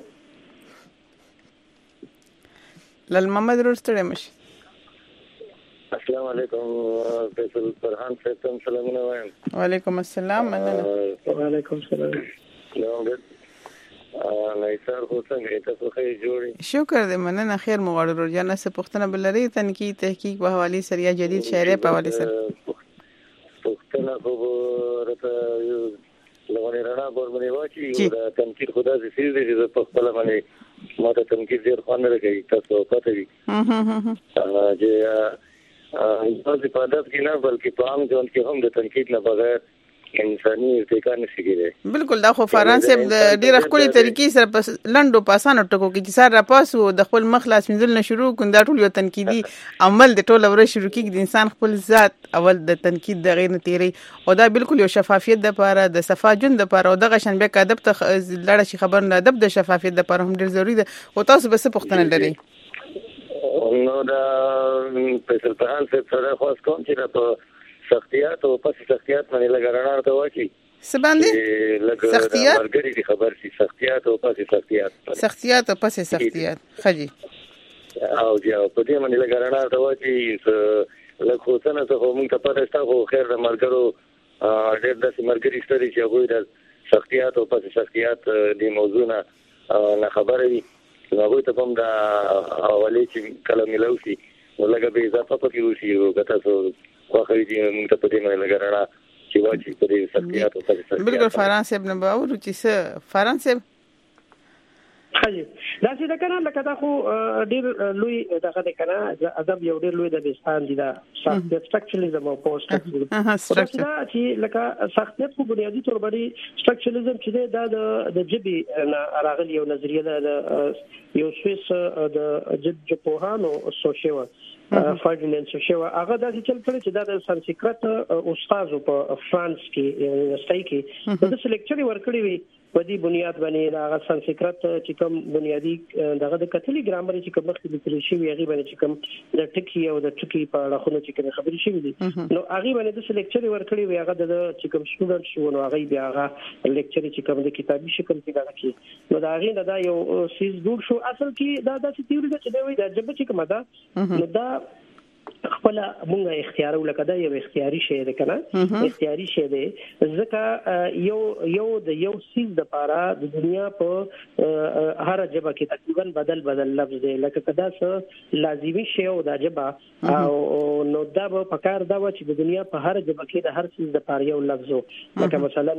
لال محمد اورګزه مش السلام علیکم فیصل فرحان صاحب سلامونه وایم وعلیکم السلام مننه وعلیکم السلام نو نایسار خو څنګه تاسو ښه جوړی شکر دې مننه خیر مو غواړو ورجان څه پښتنه بلري تنقید تحقیق په حواله سره یا جدید شاعرۍ په حواله سره پښتنه خو ورته لغونی رڼا ګورمنې واچي او تنقید خدا دې سیز دې په خپل باندې ما ته تنقید ډیر خوان راکړي تاسو پته وي چې تاسو په ادب کې نه بلکې په عام ژوند کې هم د تنقید نه بغیر انساني ارتقا نشي کېږي بالکل دا خو فرانسې د ډیره خولي طریقې سره په لندو پاسانو ټکو کې چې سره پاسو د خپل مخلاص منځل نه شروع کون دا ټول یو تنقیدي عمل د ټول ور شروع کېږي د انسان خپل ذات اول د تنقید د غیر تیری او دا بالکل یو شفافیت د لپاره د صفاجن د لپاره او د غشن به ادب ته لړ شي خبر نه ادب د شفافیت د لپاره هم ډیر ضروری ده او تاسو به څه پوښتنه لري نو دا په سلطان څخه سره خاص کوم چې په سختيات او پس سختيات باندې لګرانار ته واچي څه باندې سختيات مرګري خبر شي سختيات او پس سختيات سختيات او پس سختيات خجي او بیا په دې باندې لګرانار ته واچي لکه څنګه څه هم ته پته شته خو خیر د مرګرو ډېر د مرګري ستوري چې هغه د سختيات او پس سختيات د موضوع نه خبرې وي هغه ته هم د اولې چې کله ملوشي ولګه به اضافه پکې وشي او کته واخري دي موږ ته په دې باندې لګرانه چې واچي په دې سختيات او په سختيات بالکل فرانسې ابن باور چې څه فرانسې حاجی دا چې دا کنه لکه دا خو ډیر لوی دغه د کنه ادب یو ډیر لوی د بستان دي دا سټرکچرلیزم او پوسټ سټرکچر دا چې لکه سختیت په بنیادی تور باندې سټرکچرلیزم چې دا د جبي راغلی یو نظریه ده یو سویس د جج پوهانو سوشیو فاردیناند سوشیو هغه د چل کړي چې دا د سانسکرت استاد په فرانس کې یونیورسيټي کې د سلیکچر ورکړي وي په دې بنیاد باندې هغه سانسکرت چې کوم بنیادی دغه د کتلي ګرامر چې کوم مخکې د ترشي وی هغه باندې چې کوم د ټکی او د ټکی په اړه خو چې کوم خبرې شوې دي نو هغه باندې د سلیکچر ورکړي وي هغه د چې کوم سټوډنټ شو نو هغه بیا هغه لیکچر چې کوم د کتابي شکل کې دا کې نو دا هغه دا یو سیس جوړ شو اصل کې دا د تیوري چې دی وي د جبه چې کومه دا نو دا خپل مونږه اختیار ولکدا یو اختیاري شی دی کنه اختیاري شی دی ځکه یو یو د یو سیز د پاره د دنیا په هر جبه کې تقریبا بدل بدل لفظ دی لکه کدا څه لازمي شی او د جبه او نو دا په پکار دا و چې د دنیا په هر جبه کې د هر سیز د پاره یو لفظ لکه مثلا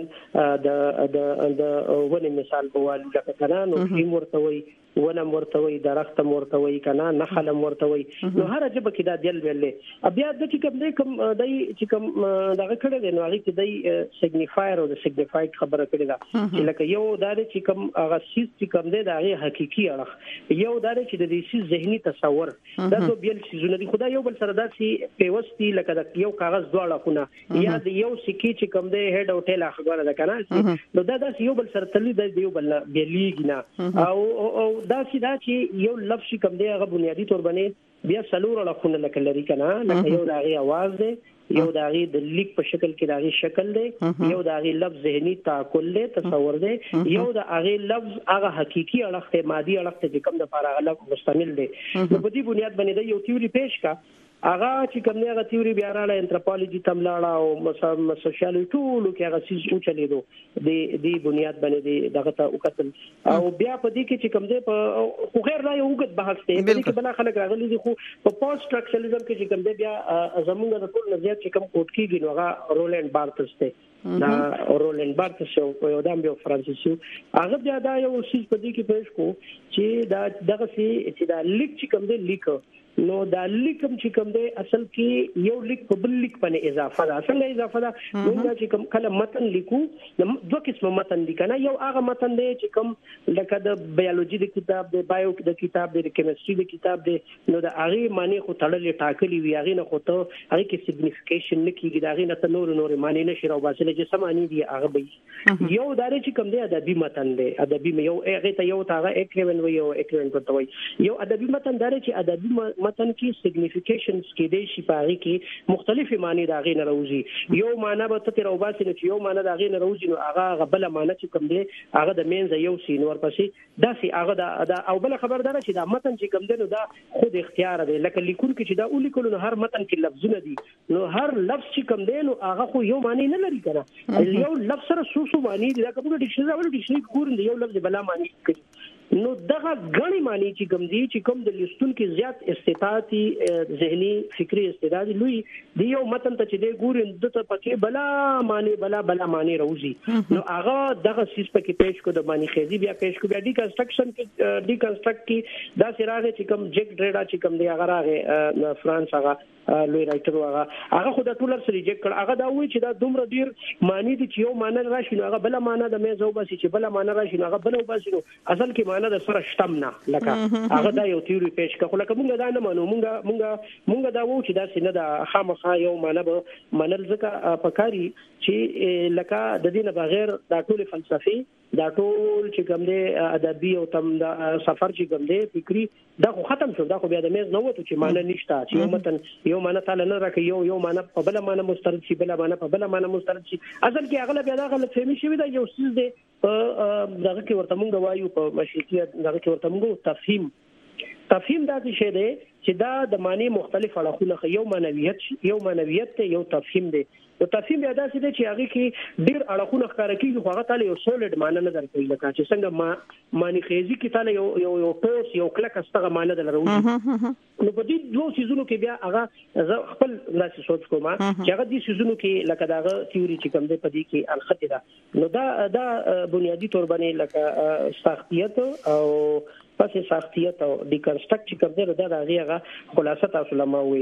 د د د ونې مثال بوالو لکه کنه نو شی مرتوي ونه مرتوي درخت مرتوي کنه نخل مرتوي نو هر جبه کې دا دل ویلې بیا د چې کوم دی کوم دای چې کوم دغه کړه دی نو هغه کې دای سیګنیفایر او د سیګنیفاید خبره کړې ده چې لکه یو دا چې کوم هغه سیس چې کوم دی دا هغه حقيقي اړه یو دا چې د دې سیس ذهني تصور دا څو بیل سيزونه دي خدای یو بل سره دا چې پیوستي لکه د یو کاغذ دواړه خونه یا د یو سکی چې کوم دی هډ او ټیل خبره ده کنه نو دا د یو بل سره تللی د یو بل بیلیږي نه او او دا چې دا چې یو لفظ کوم دی هغه بنیادی تور باندې بیا سلور لخونه لکه لري کنه لکه یو داغي आवाज دی یو داغي د لیک په شکل کې داغي شکل دی یو داغي لفظ ذهني تعقل دی تصور دی یو د هغه لفظ هغه حقيقي اړخ ته مادي اړخ ته کوم د فارغ لفظ مستمل دی نو په دې بنیاد باندې یو تیوري پیش کا هغه چې کوم نه هغه تیوري بیا رااله انثروپولوژي تملاړه او سوشالي ټول کې هغه سیس او چلیدو د دې بنیاد باندې دغه ته وکتل او بیا په دې کې چې کوم دې په خو غیر لا یو وګت بحث دی په دې کې بل خلک راغلي دي خو په پوسټ سټرکچرلیزم کې چې کوم دې بیا زموږ د ټول نظریات چې کوم کوټ کېږي نو هغه رولند بارتس ته دا رولند بارتس یو د امریکا فرانسیسي هغه بیا دا یو سیس په دې کې پېښ کو چې دا دغه سي چې دا لیک چې کوم دې لیک نو دا لیکم چې کوم دی اصل کې یو لیک په بل لیک باندې اضافه ده څنګه اضافه ده موږ چې کوم کله متن لیکو دوه قسمه متن دي کنه یو هغه متن دی چې کوم لکه د بیولوژي د کتاب دی بایو د کتاب دی کیمستري د کتاب دی نو د هغه معنی خو تړلې ټاکلي وي هغه نه خو ته هغه کې سیګنیفیکیشن نه کیږي دا هغه نه ته نور نور معنی نشي راو باسل چې سمانی دی هغه به یو داري چې کوم دی ادبي متن دی ادبي یو هغه ته یو تاغه اکریون وي یو اکریون کوي یو ادبي متن داري چې ادبي متن کې سیګنیفیکیشنز کې د شي پاري کې مختلفي معنی دا غي نه راوځي یو معنی به ته راوباسي چې یو معنی دا غي نه راوځي نو هغه غبل معنی چې کوم دی هغه د مینځ یو سین ورپسې دا سي هغه دا او بل خبردار چې دا متن چې کوم دی نو دا خود اختیار دی لکه لیکون کې چې دا ولیکل نو هر متن کې لفظونه دي نو هر لفظ چې کوم دی نو هغه خو یو معنی نه لري کنه یو لفظ سره سو سو معنی دی دا کوم ډیکشنری او ډیکشنری ګورن یو لفظ بلا معنی کوي نو دغه غني معنی چې کوم دي چې کوم د لستون کې زیات استطاعتي ذهني فکری استعداد لوی دی یو متن ته چې دی ګورین د ته پکې بلا معنی بلا بلا معنی راوځي نو هغه دغه سیس پکې پیش کو د معنی خېزي بیا پیش کو بیا ډی کنسټرکشن کې ډی کنسټرکټ کې دا سراغه چې کوم جک ډریډا چې کوم دی هغه راغه فرانس هغه لوی رائټر هغه هغه خو د ټولر سره ریجکټ کړ هغه دا وایي چې دا دومره ډیر معنی دي چې یو معنی راشي نو هغه بل معنی د مې زو باسي چې بل معنی راشي نو هغه بل وباسي نو اصل کې معنی د سره شتمنا لکه هغه دا یو تیوري پیش کړه لکه مونږ دا نه مانو مونږ مونږ مونږ دا وو چې دا سینه د خامخا یو معنی به منل ځکه پکاري چې لکه د دې نه بغیر دا ټول فلسفي دا ټول چې کوم دی ادبي او تم دا سفر چې کوم دی فکری دا خو ختم شو دا خو بیا د میز نه وته چې معنی نشته چې یو متن یو معنی تعالی نه راکې یو یو معنی په بل معنی مسترد شي بل معنی په بل معنی مسترد شي اصل کې اغلب بیا دا غلط فهمي شوی دا یو څه دی دغه کې ورته مونږ وایو په مشیتیت دغه کې ورته مونږ تفهیم تفهیم دا څه دی چې دا د معنی مختلف اړخونه یو معنویت یو معنویت ته یو تفهیم دی نو تفهیم بیا دا څه دی چې هغه کې ډیر اړخونه ښکار کیږي خو هغه تعالی یو سولید معنی نه درکوي لکه چې څنګه ما معنی خېزي کې تعالی یو یو یو ټوس یو کلک استغه معنی دلروي نو په دې دوه سيزونو کې بیا هغه خپل لاسي سوچ کوم چې هغه دې سيزونو کې لکه داغه تیوري چې کوم دی په دې کې الخط ده نو دا دا بنیادی تور باندې لکه ساختیت او پس ساختیت او د کنسټرکټ چې کوم دی دا هغه خلاصه تاسو لمه وي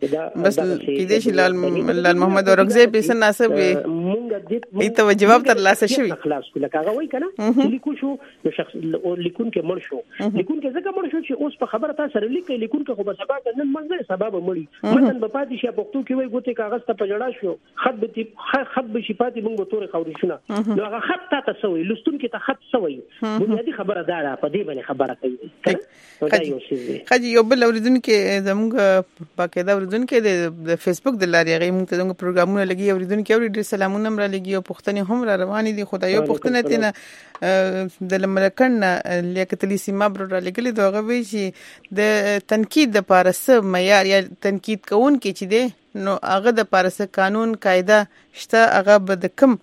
بس کېدې چې لال لال محمد اورغزی په سن ناسب وي مونږ دې ته جواب تر لاسه شوی خلاص کله هغه وای کنه لیکو شو نو شخص لیکون کې مړ شو لیکون کې ځکه مړ شو چې اوس په خبره تاسو سره لیکي لیکون کې خو به سبا نن منځه سبب مړی مثلا په پاتې شي پښتو کې وای ګوتې کاغذ ته پجړا شو خط به خط به شي پاتې مونږ تورې خوري شنو نو هغه خط ته تسوي لستون کې ته خط سوي بنیادی خبره ده په دې باندې خبره کوي خاجي یو بل اوریدونکو زموږ باقاعده اوریدونکو د فیسبوک د لارې هغه موږ ته زموږ پروګرامونه لګي اوریدونکو اوري ډېر سلامونه مر لګي او پښتنې هم را روانې دي خدای یو پښتنه تینا د لمرکن لیاقتلی سیما بر را لګلې دغه وی چې د تنقید د پارسه معیار یا تنقید کوون کې چې دی نو هغه د پارسه قانون قاعده شته هغه به د کم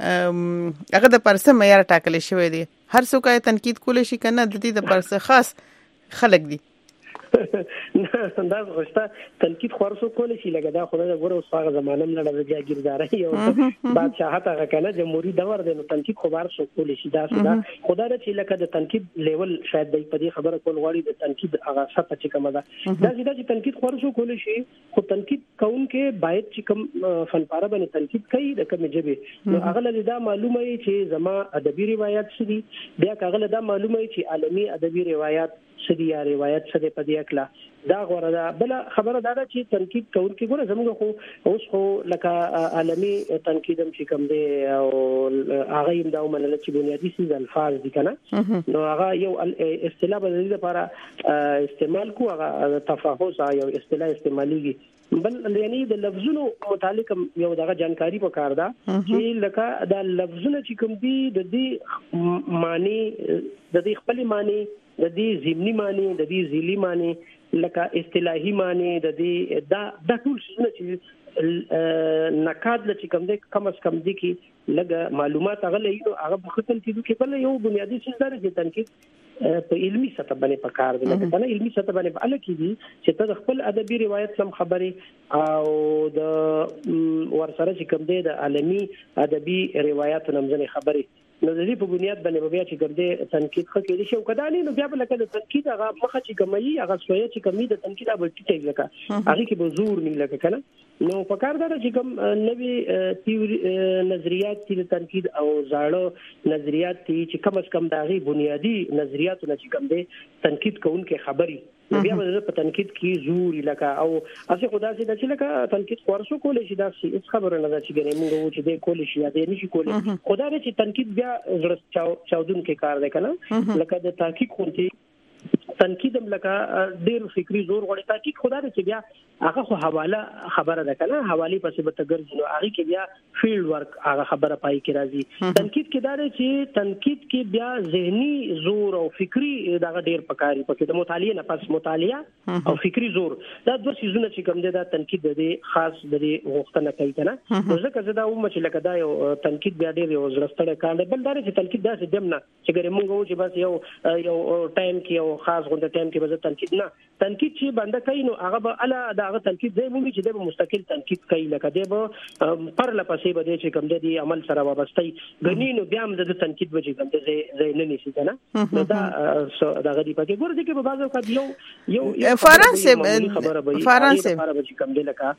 هغه د پارسه معیار ټاکل شوی دی هر څوک یې تنقید کول شي کنه د دې د پارسه خاص خلق دي نه دا غوښته تنقید خورسو کول شي لګا دا خدای غوړو ساغه زمانه نه لږه جاګیرداري او بادشاہت هغه کنه جمهوریت دور دی نو تنقید خو بار سو کول شي دا دا خدای چې لکه د تنقید لیول شاید د پدې خبره کول غواړي د تنقید هغه سطح چې کومه ده دا چې تنقید خورسو کول شي خو تنقید کون کې باید چې کوم فنپاره باندې تنقید کوي د کوم جبه نو هغه له دا معلومه چې زما ادبي روایت شدي بیا هغه له دا معلومه چې عالمي ادبي روایت سدي یا روایت سده په دې اکلا دا غوړه ده بل خبره دا ده چې تنقید کوون کې ګوره زموږ خو اوس خو لکه عالمي تنقیدم چې کوم دی او هغه هم دا ومنل چې بنیادی سیز الفاظ دي کنه نو هغه یو اصطلاح به د لپاره استعمال کو هغه تفاحص یو اصطلاح استعماليږي بل یعنی د لفظونو متعلق یو دغه جانکاری پکار ده چې لکه دا لفظونه چې کوم دي د دې معنی د دې خپل معنی د دې ضمنی معنی د دې ذیلی معنی لکه اصطلاحي معنی د دې دا د ټول څه چې نقاد لچ کم دي کم از کم دي کې لګ معلومات هغه لې هغه بختل چې په یو بنیادی څه دره چې تنقید په علمي سطح باندې پکار دي لکه نه علمي سطح باندې ال کې دي چې ته خپل ادبي روایت سم خبري او د ورسره چې کوم دي د عالمي ادبي روایت نمځنه خبري نو د دې په بنیاد باندې بیا چې ګرځي تنقید خو کې دي شو کدانې نو بیا بل کله تنقید هغه مخه چې کمی هغه سویا چې کمی د تنقید به ټیټه لکه هغه کې به زور نه لکه کنه نو په کار دا چې کوم نوې تیوري نظریات چې تنقید او زاړه نظریات چې کم از کم داغي بنیادی نظریات نه چې کوم دي تنقید کوونکې خبري بیا به په تنقید کې زور لکه او اسی خدا سي د چې لکه تنقید خورسو کولې شي دا څه خبره نه ده چې ګنې موږ چې د کولې شي یا د نشي کولې خدا دې چې تنقید بیا زړه چاودون کې کار دی کنه لکه د تحقیق خونتي تنقیدم لکه ډیر فکری زور غوړي تحقیق خدا دې چې بیا هغه خو حواله خبره ده کنه حواله پسې به تګرځي نو هغه کې بیا فیلډ ورک هغه خبره پای کې راځي تنقید کې دا چې تنقید کې بیا ذهني زور او فکری دغه ډیر پکاري پکې د مطالعه نه پس مطالعه او فکری زور دا دوه سيزونه چې کوم دي دا تنقید دې خاص دې غوښتنه کوي کنه نو ځکه چې دا و چې لکه دا یو تنقید بیا ډیر یو زړستړی کار دی بل دا چې تنقید دا چې دمنه چې ګره مونږ و چې بس یو یو ټایم کې یو خاص غونډه ټایم کې به تنقید نه تنقید چې بنده کوي نو هغه به الا دا هغه تنقید دی موږ چې د مستقل تنقید کوي لکه دی به پر لپسې به چې کوم دی عمل سره وابسته غنی نو بیا هم د تنقید وجه کوم دی زه نه نشي کنه نو دا دا غدي پکې ګور دي کې په بازو کا یو یو فرانسې فرانسې لپاره چې کوم دی لکه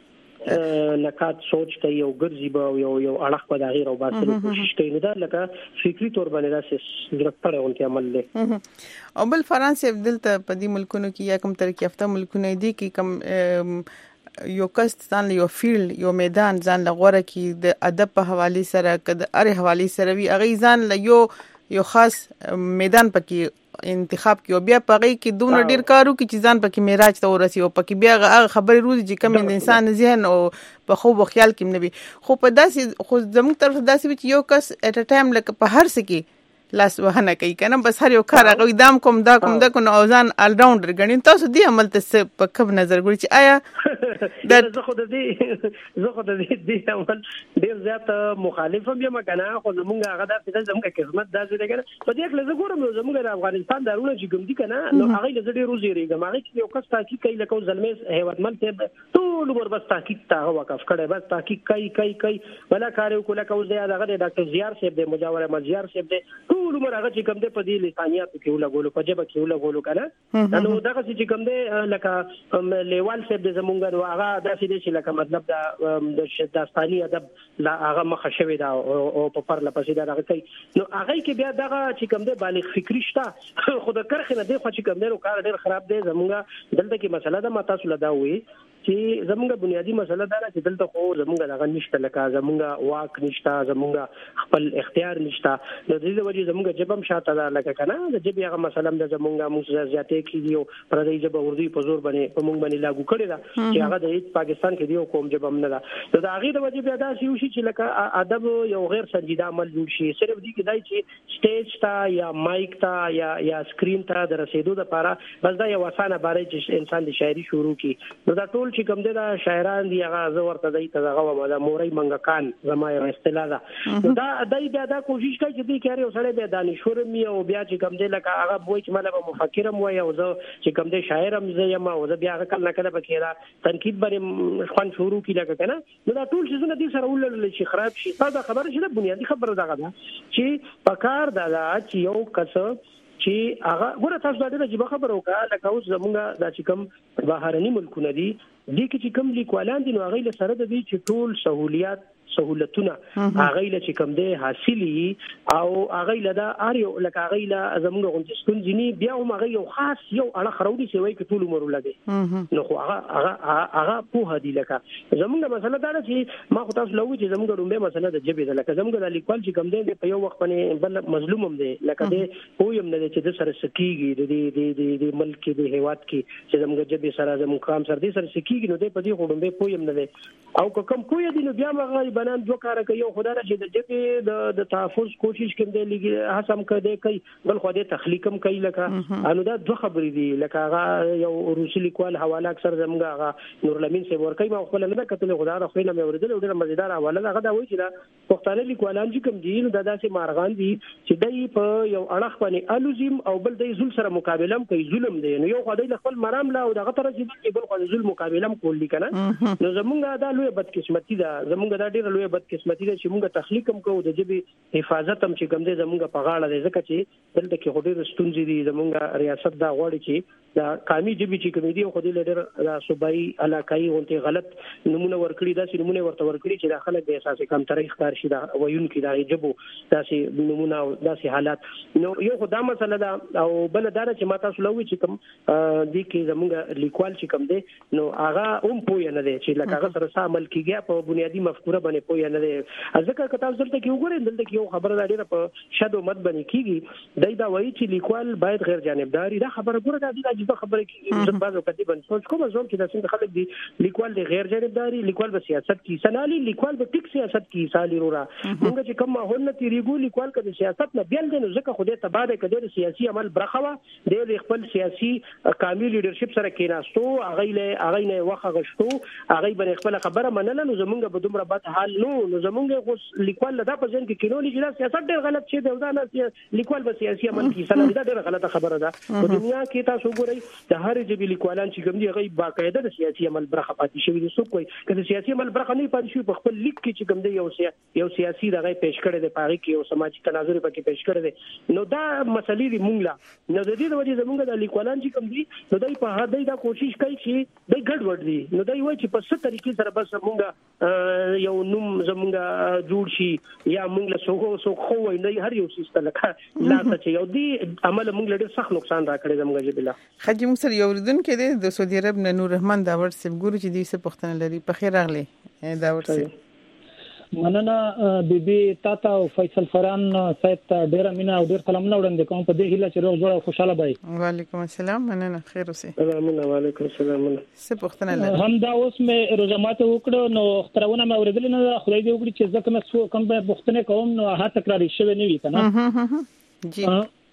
نکات سوچ کوي او ګرځي به یو یو اړه په دغه او باسي کوشش کوي نو دا لکه فکری تور باندې راځي ډیرکټر اونته عمل له او بل فرانسې دلته په دې ملکونو کې یا کوم ترقی یافته ملکونه دي کې کوم یو کس ځان یو فیلډ یو میدان ځان لغوره کې د ادب په حواله سره کده اره حواله سره وی اغه ځان له یو یو خاص میدان پکې انتخاب کیو بیا پغې کې دونه ډیر کارو کې چې ځان پکې معراج ته ورسی او پکې بیا هغه خبرې روز چې کوم انسان ذهن او په خو بخیال کې نه وي خو په داسې خو زموږ طرف داسې چې یو کس اټ ا ټایم لکه په هر څه کې لاس وهنه کوي کنه بس هر یو کار هغه دام کوم دا کوم دا کوم اوزان ال راوندر غنین تاسو دی عمل ته په کوم نظر ګورئ چې آیا د زه خو د دې زه خو د دې د عمل ډیر زیات مخالف یم کنه خو زمونږ هغه د فکر زموږ قسمت داسې دی کنه په دې کې زه ګورم زموږ د افغانستان دارونه چې کوم دي کنه نو هغه له ډیر روزي ریګم هغه چې یو کس تحقیق کوي لکه زلمې هیوادمن ته ټول ور بس تحقیق ته وقف کړي بس تحقیق کوي کوي کوي بلا کار وکړه کوم ځای هغه د ډاکټر زیار صاحب د مجاوره مزیار صاحب د ټول عمر هغه چې کوم د په دې لسانيات کې ولګولو په جبه کې ولګولو کنه نو دا چې کوم د لکه لیوال صاحب د زمونږ نو هغه داسې دي چې لکه مطلب د داستاني ادب لا هغه مخه شوی دا او په پر لپسې دا هغه کوي نو هغه کې بیا دغه چې کوم د بالغ فکری شته خو د کرخ نه دی خو چې کوم د کار ډیر خراب دی زمونږ دلته کې مسله ده ما تاسو له دا وی چې زمونږ بنیادی مسله دا ده چې دلته خو زمونږ دغه نشته لکه زمونږ واک نشته زمونږ خپل اختیار نشته د دې وجې زمونږ جبم شاته ده لکه کنه د جبې هغه مسله د زمونږ موږ زیاتې کیږي او پر دې جبه اردو په زور باندې په موږ باندې لاګو کړی ده چې هغه د پاکستان کې دی کوم جبم نه ده نو دا هغه د وجې بیا دا شي چې لکه ادب یو غیر سنجیده عمل جوړ شي صرف دې کې دای چې سټیج تا یا مایک تا یا یا سکرین ته د رسیدو لپاره بس دا یو اسانه باره چې انسان د شاعري شروع کی نو دا ټول چې کوم دي دا شاعران دی هغه زورته دی ته هغه ولا موري منګکان زما یو اصطلاح ده نو دا دای بیا دا کوشش کوي چې دې کاری وسره به دانشور می او بیا چې کوم دي لکه هغه وای چې مله مفکرم وای او زه چې کوم دي شاعرم زه ما او زه بیا کله کله بکیرا تنقید باندې خوان شروع کی لکه کنه نو دا ټول شي دي سره ولل شي خراب شي دا خبره شي بنیادی خبره ده چې پکار دا چې یو کس چې هغه ګوره تاسو دا ډېره خبره وکړه لکه اوس زمونږ د چې کوم بهرني ملکونه دي دي کې چې کوم لیکوالان دي نو هغه له سره د دې چې ټول سہولیات سہولتونه هغه له چې کوم دي حاصلې او هغه له دا اړیو لکه هغه له زمونږ غونډستون ځنی بیا هم هغه یو خاص یو اړه خرودي چې وایي چې ټول عمر ولګي نو خو هغه هغه هغه په هدي لکه زمونږ مسله دا ده چې ما خو تاسو لوي چې زمونږ رومبه مسله د جبې ده لکه زمونږ د لیکوال چې کوم دي په یو وخت باندې بل مظلوم هم دي لکه دې پویم نه چې د سره سکیږي د دې د ملک د هیواد کې چې زمونږ جبې سره زمونږ کام سره دې سره سکیږي نو دې په دې رومبه پویم نه او کوم پوی دي نو بیا ما بنان دوه کار کوي یو خدای چې د جبې د د تحفظ کوشش کوي د لګي حسم کوي کوي بل خو د تخلیق هم کوي لکه انو دا دوه خبرې دي لکه هغه یو روسي لیکوال حواله اکثر زموږ هغه نور لمین سي ورکوي ما خپل نه کتل خدای را خو نه مې ورېدل ډېر مزیدار حواله هغه دا وایي چې دا پښتانه لیکوالان چې کوم دي نو دا داسې مارغان دي چې دای په یو اړخ باندې الوزم او بل د ظلم سره مقابله کوي ظلم دی نو یو خدای خپل مرام لا او دغه تر چې بل خو ظلم مقابله کوي کنه نو زمونږ دا لوی بدقسمتي ده زمونږ دا ډېر لوی بدقسمتي ده چې موږ تخلیق هم کوو د جبې حفاظت هم چې کوم دی زمونږ په غاړه دی ځکه چې دلته کې ډېر ستونزې دي زمونږ ریاست دا غواړي چې دا قومي جبې چې کوم دي خو دې ډېر دا صوبایي علاقايي غونټي غلط نمونه ورکړي دا چې نمونه ورته ورکړي چې داخله د اساسي کم تاریخ کار شي دا وایون کې دا جبو داسې نمونه او داسې حالات نو یو خدای مسله ده او بل دا چې ما تاسو لوي چې کوم دي کې زمونږ لیکوال چې کوم دی نو هغه هم پوی نه دی چې لکه هغه سره عمل کیږي په بنیادی مفکوره باندې پوی نه دی ځکه که تاسو دلته کې وګورئ دلته کې یو خبره دا ډیره په شادو مت باندې کیږي دای دا وایي چې لیکوال باید غیر جانبداري دا خبره ګوره دا د عجیب خبره کیږي زم بازو کتي باندې سوچ کوم زوم چې د څنګه خلک دي لیکوال د غیر جانبداري لیکوال په سیاست کې سنالي لیکوال په ټیک سیاست کې سالي رورا موږ چې کوم ماحول نه تیریګو لیکوال کده سیاست نه بیل دي نو ځکه خو دې تباده کده سیاسي عمل برخوا د خپل سیاسي کامل لیډرشپ سره کېناستو هغه له هغه نه وخه غشتو هغه باندې خپل خبره منل نو زمونږ به دومره بد حال نو نو زمونږ لیکوال لدا په ځین کې کینولې چې سیاست ډېر غلط شي دی دا نه لیکوال به سیاسي عمل کې سنالي دا ډېر غلطه خبره ده په دنیا کې تاسو ګورئ د هر جبې لیکوالان چې کوم دي هغه باقاعده د سیاسي عمل برخه پاتې شوی دي څوک کوي که د سیاسي عمل برخه نه پاتې شي په خپل لیک کې چې کوم دی یو یو سیاسي دغه پیش کړی دی پاره کې یو سماجی تناظر پکې پیش کړی دی نو دا مسلې دی مونږ لا نو د دې د وجې زمونږ د لیکوالان چې کوم دي نو دای په هدا دا کوشش کوي چې دای ګډ وډ دي نو دای وایي چې په څه طریقې سره بس مونږ یو نوم زمونږ جوړ شي یا مونږ له سوغو سو خو نه هر یو سیستم لکه لا څه یو دی عمل مونږ له سخت نقصان را کړی زمونږ جبلا خجی موږ سره یو ردن کې د سعودي عرب نه نور رحمان داور سیب ګورو چې دې څه پښتنه لري په خیر راغلی داور سیب مننه بیبي تاته او فیصل فران صاحب ته ډیر مینا او ډیر سلامونه وړاندې کوم په دې هیله چې روغ جوړ او خوشاله وي. وعلیکم السلام مننه خیر اوسئ. مننه وعلیکم السلام. څه پوښتنه لرئ؟ هم دا اوس مې روزمات وکړو نو خبرونه مې اوریدل نه خدای دې وکړي چې ځکه مې څو کم به پوښتنه کوم نو هغه تکرار شوی نه وي کنه. جی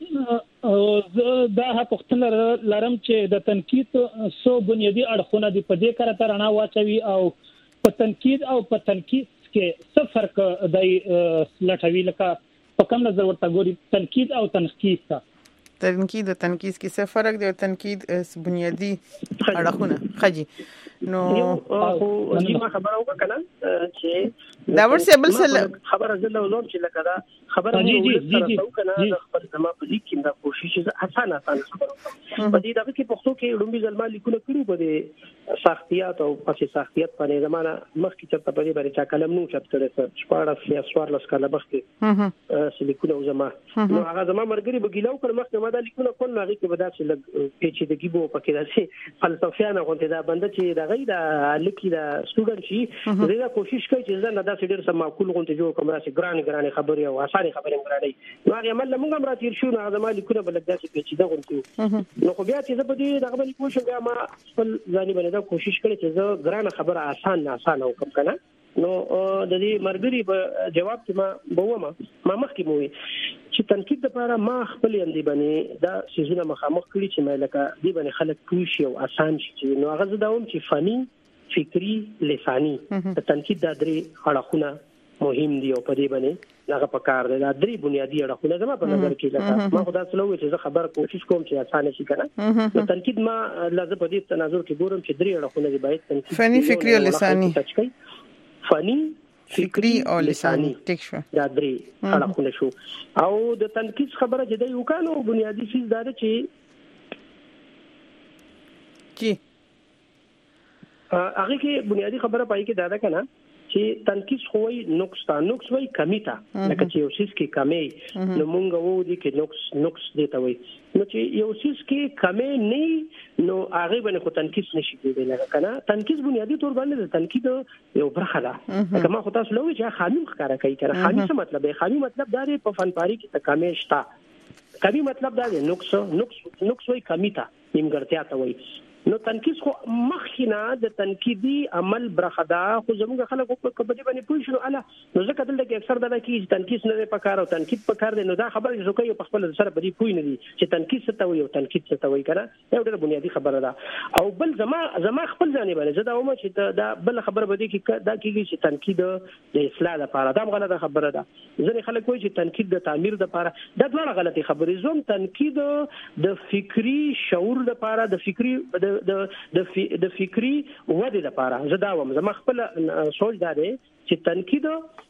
او دا پوښتنه لرم چې د تنقید سو بنیادی اړخونه دي په دې کار ته رڼا واچوي او په تنقید او په تنقید کې څه فرق دی لټوي لکه په کوم نظر ورته ګوري تنقید او تنقید ته تنقید او تنقید کې څه فرق دی او تنقید بنیادی اړخونه خجی نو خو ما خبره وکړه کنه چې دا ورسې بل څه خبره زله وزوم چې لکه دا خبره مې ولر کنه خپل زما په دې کې دا کوشش اسانه اسانه خبره په دې دغه کې پښتو کې لومبي ځلما لیکونه کړو په دې سختيات او پسې سختيات باندې زمانہ مخکې چرته په دې باندې چا کلم نو چت کړی شپاره سیا سوار لس کاله مخکې سلیکونه زما نو هغه زما مرګري بګیلاو کړ مخکې چې ما دا لیکونه کول هغه کې به دا چې لږ پیچیدګي بو پکې راځي فلسفیانه غونډه دا بنده چې دا غي دا لیکي دا سټوډنټ شي دا کوشش کوي چې زه نه دا ډېر سم معقول غونډه جوړ کوم راځي ګران ګران خبرې او اسانه خبرې ګرانې نو هغه عمل موږ هم راتیر شو نو دا ما لیکونه بل دا چې پیچیده غونډه نو خو بیا چې زه په دې دغه باندې کوشش کوم ما خپل ځاني باندې دا کوشش کړی چې زه ګران خبره آسان نه آسان وکم کنه نو د دې مرګري په جواب کې ما بوما ما مخکې مو چې تنقید لپاره ما خپل اندې باندې دا سيزونه مخامخ کړی چې مې لکه دې باندې خلک پوښي او آسان شي نو هغه زداوم چې فني فکری لسانی د تنقید د درې اړخونه مهم دي او په دې باندې هغه په کار دی دا درې بنیادی اړخونه زما په نظر کې لکه ما خدا سلوي چې زه خبر کوشش کوم چې آسان شي کنه نو تنقید ما لازم په دې تناظر کې ګورم چې درې اړخونه دي باید تنقید فني فکری او لسانی فني فکری او لسانی ټیک شو دا درې اړخونه شو او د تنقید خبره چې دی وکانو بنیادی چیز دا چې جی هغه کې بنیادی خبره پای کې دا ده کنه چې تنقید خوې نقص تا نقص وای کمی تا لکه چې یو څه کې کمی نو مونږ وو دي کې نقص نقص دی ته وای نو چې یو څه کې کمی نه نو هغه باندې خو تنقید نشي کېدای لکه کنه تنقید بنیادی تور باندې تنقید یو برخه ده لکه ما خو تاسو لوي چې خامي ښکارا کوي کنه خامي څه مطلب دی خامي مطلب دا دی په فنپاری کې کمی شته کمی مطلب دا دی نقص نقص نقص وای کمی تا نیمګړتیا ته وای نو تنقید خو مخینه د تنقیدی عمل برخدا خو زموږ خلک په کبدي باندې پوه شو اله نو ځکه دلته کې اکثر دا کې تنقید نه په کار او تنقید په کار دی نو دا خبره چې کوي په خپل سره بدی پوه نه دي چې تنقید څه ته وي او تنقید څه ته وي کنه یو ډېر بنیادی خبره ده او بل زما زما خپل ځانې باندې زدا ومه چې دا بل خبره بدی کې دا کېږي چې تنقید د اصلاح لپاره دا غلطه خبره ده ځینې خلک وایي چې تنقید د تعمیر لپاره دا ډېر غلطي خبرې زوم تنقید د فکری شعور لپاره د فکری د د د فکری وده لپاره زداوم زما خپل سوچ دا دی چې تنقید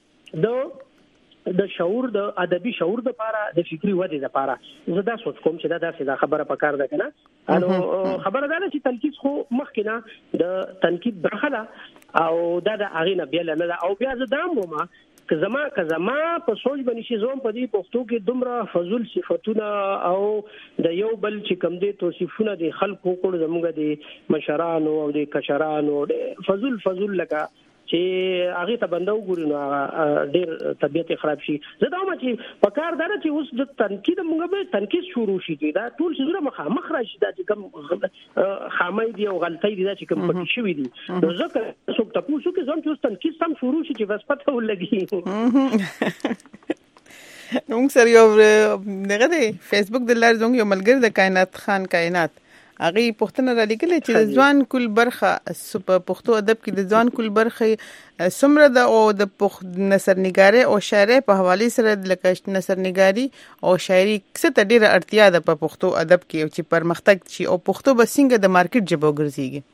د د شعور د ادبي شعور لپاره د فکری وده لپاره زدا سوچ کوم چې دا داسې خبره پکار ده کنه انو خبره ده چې تنقید خو مخکنه د تنقید برخه او دا د اغینه بیل نه او بیا زدام ومه که زما که زما په سوچ باندې شي زوم په دې پښتو کې دومره فضل صفاتونه او د یو بل چې کم دي توصیفونه د خلکو کول زموږ د مشرانو او د کشرانو فضل فضل لکه چې هغه ته بندو ګوري نو ډېر طبيعت خراب شي زه دا ما چې په کار دره چې اوس د تنقید موږ به تنقید شروع شي دا ټول څه مخه مخ راشي دا چې کوم خامي دي او غلطي دي چې کوم پټ شوی دي نو ځکه څوک تاسو کې ځم چې تنقید سم شروع شي چې بس پته ولګي نو سر یو دغه دی فیسبوک د لار زنګ یو ملګری د کائنات خان کائنات هغه پښتنه را لیکل چې د ځوان کل برخه په پښتو ادب کې د ځوان کل برخه سمره د او د نثرنګاری او شاعري په حواله سره د نثرنګاری او شاعري څه ته ډیره اړتیا ده په پښتو ادب کې چې پرمختګ شي او پښتو بسنګ د مارکیټ جبو ګرځيږي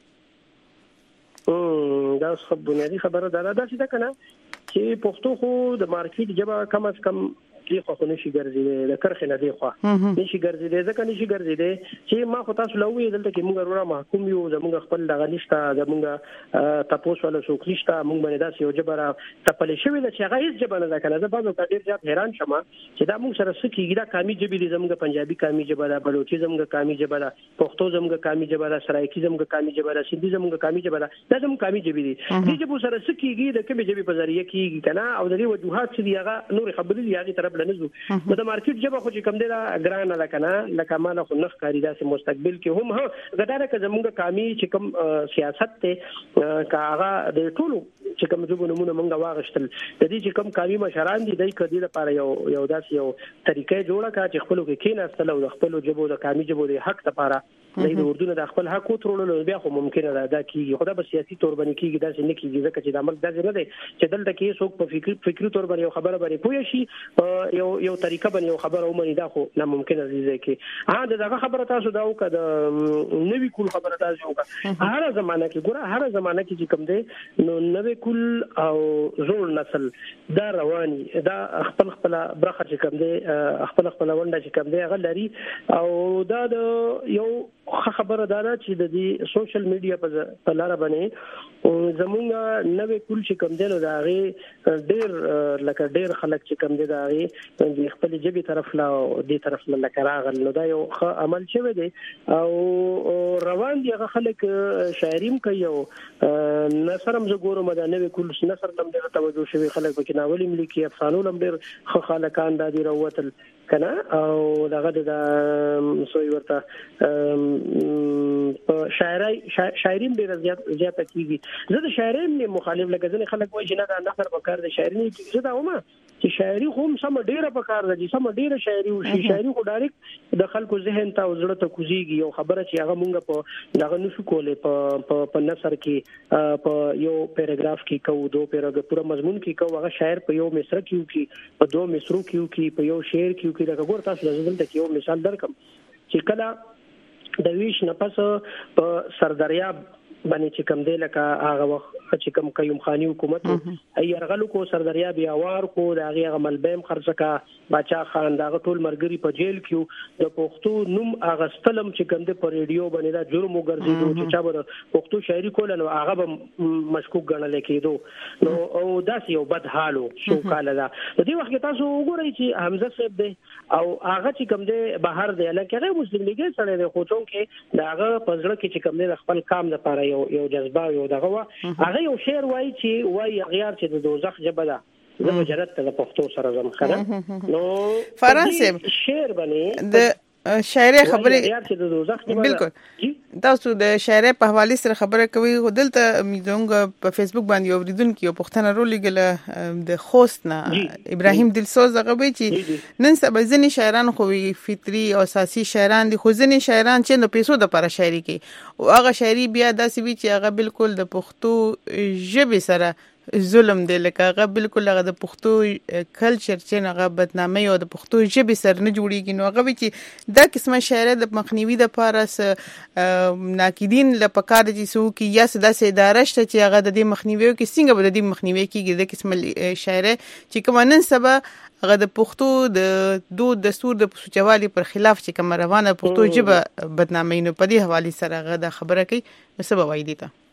ام دا څه بنیادی خبره ده دا چې دا کنه چې پښتو خو د مارکیټ جبا کم از کم دی خو نشي ګرځي د کرخه نه دی خو نشي ګرځي ځکه نشي ګرځي چې ما خو تاسو لوي دلته کې موږ ورو محکوم یو زموږ خپل دغه نشته زموږ تاسو ولا څوک نشته موږ باندې داس یو جبره تپلې شوی د چې هغه هیڅ جبره نه کنه زه په ډیر ځات حیران شوم چې دا موږ سره سکیږي دا کامي جبې دي زموږ پنجابي کامي جبره بلوچي زموږ کامي جبره پښتو زموږ کامي جبره سرایکی زموږ کامي جبره سندي زموږ کامي جبره دا زموږ کامي جبې دي دې جبو سره سکیږي د کومې جبې په ذریعہ کیږي کنه او د دې وجوهات چې هغه نور خبرې دی هغه طرف لنزو د مارکیټ جبه خو چې کم دی دا ګران نه کنه لکه مانه خو نخ کاری داسې مستقبل کې هم ها غداره که زموږ کامي چې کوم سیاست ته کاغه د ټولو چې کوم جبو نمونه مونږه واغشتل د دې چې کوم کامي مشران دي دای کدي لپاره یو یو داسې یو طریقې جوړه کا چې خپل کې کیناستل او خپل جبو د کامي جبو د حق لپاره د اردو د خپل حق وترولو بیا خو ممکن ده دا کیږي خو دا به سیاسي تور باندې کیږي دا څنګه کیږي ځکه چې د عمل داسې نه دی چې دلته کې څوک په فکر فکری تور باندې یو خبره باندې پوه شي یو یو طریقه باندې یو خبره ومني دا خو ناممکن دي ځکه ها دغه خبره تاسو دا وکړه نوې کول خبره تاسو وکړه هر زمانہ کې ګوره هر زمانہ کې چې کوم دی نو نوې کول او زوړ نسل دا رواني دا خپل خپل برخه چې کوم دی خپل خپل ونده چې کوم دی هغه لري او دا د یو خبره دا ده چې د دې سوشل میډیا په لار باندې زمونږ نوې کول چې کم دي نو دا غي ډېر لکه ډېر خلک چې کم دي دا غي د خپل جبي طرف لا او دې طرف لا لکه راغل نو دا یو عمل شوی دی او روان دي هغه خلک شاعریم کوي او نثرم زه ګورم دا نوې کول نثر لم ډېر توجه شوی خلک په کې ناول ملي افسانو لم ډېر خ خلکان د دې راوتل کنه او دغه د سوی ورته په شاعري شاعرین ډیر زیات زیات کیږي زه د شاعرین نه مخالف لکه ځنه خلک وایي چې نه دا نثر په کار د شاعرین کې زه دا ومه چې شاعري هم سم ډیره په کار ده چې سم ډیره شاعري او شي شاعري خو ډایرکټ د خلکو ذهن ته وزړه ته کوزيږي یو خبره چې هغه مونږ په دغه نشو کولې په په نثر کې په یو پیراګراف کې کوو دوه پیراګراف پورا مضمون کې کوو هغه شاعر په یو مصرع کې کې په دوه مصرو کې په یو شعر کې کې دا وګور تاسو دلته یو مثال درکم چې کله د ویش نه پس په سردریاب باندې چې کم دی لکه هغه وخت چې کم قیوم خانی حکومت ای يرغلو کو سردریاب یاوار کو دا هغه ملبیم خرڅه کا بچا خان دا ټول مرګري په جیل کې د پښتو نوم اغستلم چې کم دی په ریډیو باندې دا جرم وګرځیدو چې چا به پښتو شاعري کول نو هغه به مشکوک ګڼل کېدو نو او داس یو بد حالو شو کاله دا د دې وخت تاسو وګورئ چې حمزه صاحب دی او هغه چې کم دی بهر دی لکه هغه مسلم لیګ سره دی خو چون کې دا هغه پزړه کې چې کم دی خپل کام لپاره یو یو جذبه یو دغه هغه یو شعر وایي چې وایي غیار چې د دوزخ جبه ده زه جنت ته د پښتو سره زم خره نو فرانسې شعر باندې د شاعري خبرې بالکل تاسو د شاعري په حواله سره خبره کوي دلته میدونګ په فیسبوک باندې اوریدونکو یو پښتنه رول لګل د خوست نه ابراهیم دلسوز هغه وی چې نن سبا ځنی شاعران خو فطری او اساسي شاعران دي خو ځنی شاعران چې نو پیسو د لپاره شاعري کوي او هغه شاعري بیا داسې وی چې هغه بالکل د پښتو ژبه سره ظلم دی لکه هغه بالکل هغه د پښتو کلچر چې هغه بدنامي او د پښتو ژبې سره نه جوړیږي نو هغه چې دا قسمه شاعر د مخنیوي د پارس ناقدین لپاره دي سو کې یا سدا سه اداره شته چې هغه د دې مخنیوي کې څنګه به د دې مخنیوي کې د قسمه شاعر چې کوم نن سبا هغه د پښتو د دود دستور د سوچوالي پر خلاف چې کوم روانه پښتو ژبه بدنامي نو په دې حواله سره هغه د خبره کوي نو سبا وایي دي ته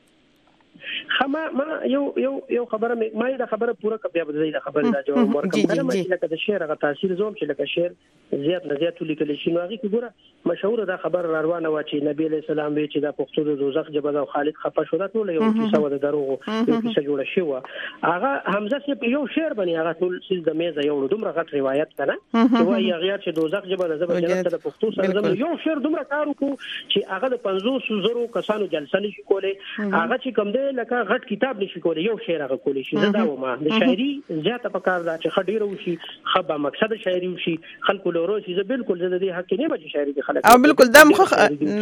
خما ما یو یو یو خبره ما دا خبره پوره کبیا بدلی دا خبره دا جواب ورکړم کله ما چې لکه د شعر غو تاثیر زوم چې لکه شعر زیات نه زیات لیکل شي نو هغه کې ګوره مشهور دا خبر روانه و چې نبی علیہ السلام وی چې دا پښتو د دوزخ جبه او خالد خپه شو دا ټول یو کیسه و د دروغ یو کیسه جوړه شو هغه حمزه سي په یو شعر باندې هغه ټول سیس د میزه یو دومره غټ روایت کړه چې وایي هغه چې دوزخ جبه د زبر جنت د پښتو سره یو شعر دومره کار وکړو چې هغه د پنځوس زرو کسانو جلسه نشي کوله هغه چې کوم دی لکه غټ کتاب نشي کولی یو شعر هغه کولی شي زدا و ما د شاعري زیاته په کار دا چې خډیره وشي خبا مقصد شاعري وشي خلکو له روزي زه بالکل زه د دې حق نه بچ شاعري دي خلک او بالکل دم خو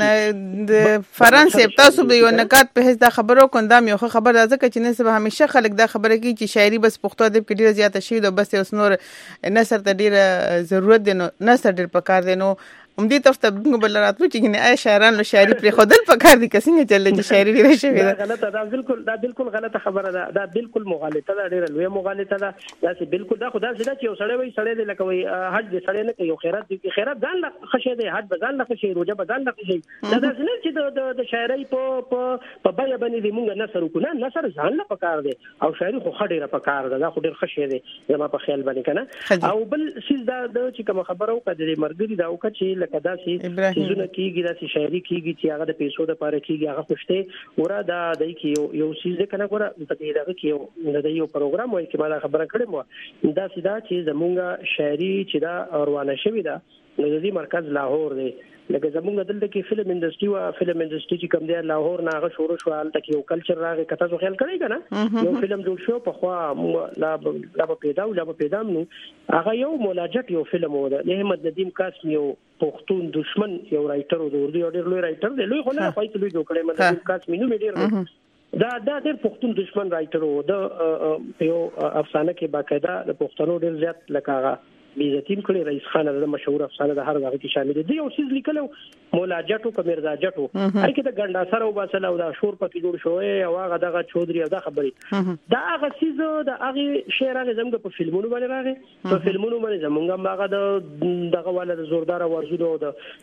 د فرانسې تاسو به یو نکات په هیڅ دا خبرو کوندم یو خبر دا ځکه چې نسبه همیشه خلک دا خبره کوي چې شاعري بس پښتو ادب کې ډیره زیاته شي او بس اوس نور نثر ته ډیره ضرورت دی نو نثر ډیر په کار دی نو هم دې تاسو ته بل راتلو چې نه آی شاعران له شاعري پر خودل په کار دي کسینګ چلې چې شاعري لري شوی دا غلطه دا بالکل دا بالکل غلطه خبره ده دا بالکل مغالطه ده ډیره لوی مغالطه ده دا چې بالکل دا خدا سره چې یو سړی وي سړی لکه وي حج دې سړی نه کوي خیرات دې خیرات ځان له خشه دی حج بدل له خشه روزه بدل له خشه دا دا نه چې د شاعري په په بیا باندې دې مونږ نثر وکړو نثر ځان له پکار دی او شاعري خو خډيره پکار ده دا خو ډیر خشه دی زما په خیال باندې کنه او بل سیس دا چې کوم خبره وکړه د مرګري دا وکړه چې لکه دا چې چیزونه کیږي دا چې شاعري کیږي چې هغه د پیسو د پاره کیږي هغه خوشته ورا دا دای کی یو یو چیز کنه ګوره په دې دغه کې یو د یو پروګرام وای چې ما دا خبره کړې مو دا سیدا چې زمونږه شاعري چې دا روانه شوې ده د دې مرکز لاهور دی لکه زمونږ دلته کې فلم انډستری او فلم انډستری چې کوم دی لاهور نه هغه شروع شو حالت کې یو کلچر راغی کته څو خیال کړی کنه یو فلم جوړ شو په خوا لا لا پیدا او لا پیدا نو هغه یو مولاجت یو فلم و ده احمد ندیم قاسم یو پښتون دشمن یو رائټر و د اردو ډېر لوی رائټر دی لوی خو نه پاتې لوی جوړ کړی ندیم قاسم نو ډېر دا دا ډېر پښتون دشمن رائټر و د یو افسانه کې باقاعده د پښتنو ډېر زیات لکه بیزتیم کړي. رئیس خان د مشهور افسانه د هر هغه کې شامل دي. یو سیز لیکلو مولا جټو ک مرزا جټو هر کې د ګنډا سره وباسل او د شور پکې جوړ شوی او هغه دغه چودري او د خبرې دا هغه سیز د هغه شعر هغه زموږ په فلمونو باندې راغی. په فلمونو باندې زموږ هغه د دغه والا د زوردار ورزو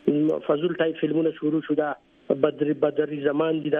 د فضل ټایپ فلمونه شروع شو. دا بدر بدر زمان دي دا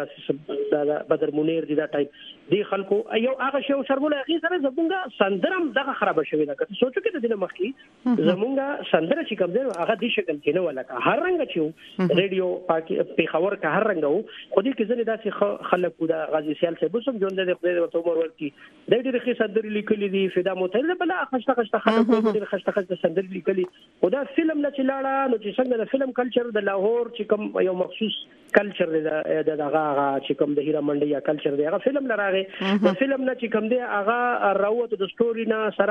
دا بدر منیر دي دا ټایپ دي خلکو یو هغه شی شرمول هغه سره زمونږه سندرم دغه خراب شوی دا که سوچو کې د دې مخکې زمونږه سندره چې کوم دی هغه د شکل کې نه ولکه هر رنګ چې ریډیو پاکي په خبر کا هر رنګ وو خو دې کې ځنه داسې خلکو دا غازی سیال څه بوسم جون د خپل ورته عمر ورکی د دې رخي سندري لیکلي دي فدا متل بلا خشته خشته خلکو دې خشته خشته سندري لیکلي او دا فلم نه چې لاړه نو چې څنګه د فلم کلچر د لاهور چې کوم یو مخصوص کلچر د دغه چې کوم د هیرا منډي یا کلچر دی هغه فلم لراغه د فلم نه چې کوم دی هغه راوت د سټوري نه سره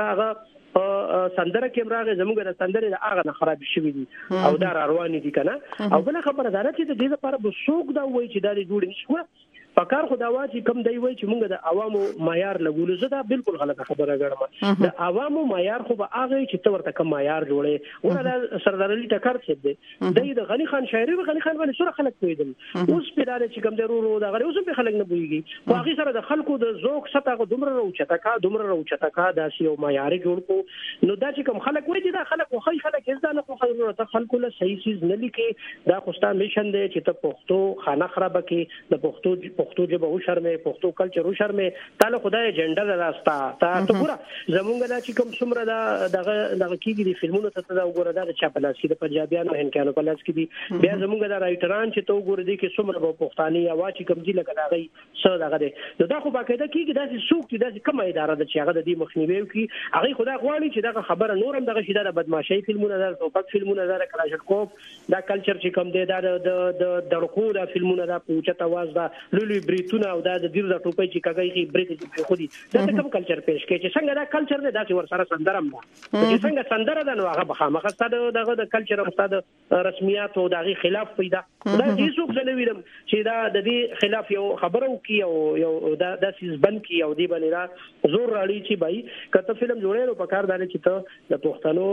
هغه سندره کې راغه زموږ د سندره د هغه نه خراب شوی دي او دا روان دي کنه. او بل خبره ده چې د دې لپاره به څوک دا وایي چې دا جوړ نشو پکار خداوا چې کم دی وای چې موږ د عوامو معیار لګول زه دا بالکل غلطه خبره ګڼم. د عوامو معیار خو به هغه چې تور ته کم معیار جوړي ورته سردار علي ټکر څه دی د غنی خان شاعري غنی خان باندې سره خلک پویدل اوس په دار چې کم درو دا غره اوس په خلک نه پویږي خو هغه سره د خلکو د ذوق سطح دومره روچته کا دومره روچته کا داسې یو معیار جوړ کو نو دا چې کم خلک وایي دا خلک خو خلک هیڅ نه خو خلک خلکو له صحیح چیز نه لیکي دا خوستا میشن دی چې ته پښتو خانه خراب کې د پښتو پښتو ژبه او شرمې پښتو کلچر او شرمې تعالی خدای جنډر راستا تا ته ګوره زمونږ د چې کوم څومره دا دغه دغه کېږي د فلمونو ته دا وګوره دا چا په لاس کې د پنجابیانو هنکانو په لاس کې دي بیا زمونږ د رائټران چې ته وګوره دي کې څومره په پښتاني یا چې کوم دي لکه دا غي څه دغه دي نو دا خو باقاعده کېږي دا چې څوک دي دا کوم اداره د چې هغه د دې مخنیوي کوي هغه خدای غواړي چې دا خبره نورم دغه شي دا بدمعشي فلمونه دا ټوپک فلمونه دا کلاشنکوف دا کلچر چې کوم دی دا د درکو دا فلمونه دا پوچته واز دا لولي بریتونه او دا د دیر د ټوپۍ چې کاږي بریټ چې خو دي دا کوم کلچر پېښ کوي چې څنګه دا کلچر دی دا چې ور سره سندرم ده چې څنګه سندره ده نو هغه بخامه ستاسو دغه د کلچر او ستاسو رسمیات او دغه خلاف پیدا دا هیڅوک نه ویلم چې دا د دې خلاف یو خبرو کی او یو دا د سیس بند کی او دی باندې را زور راړي چې بای کته فلم جوړې په کار دانه چې ته د پښتنو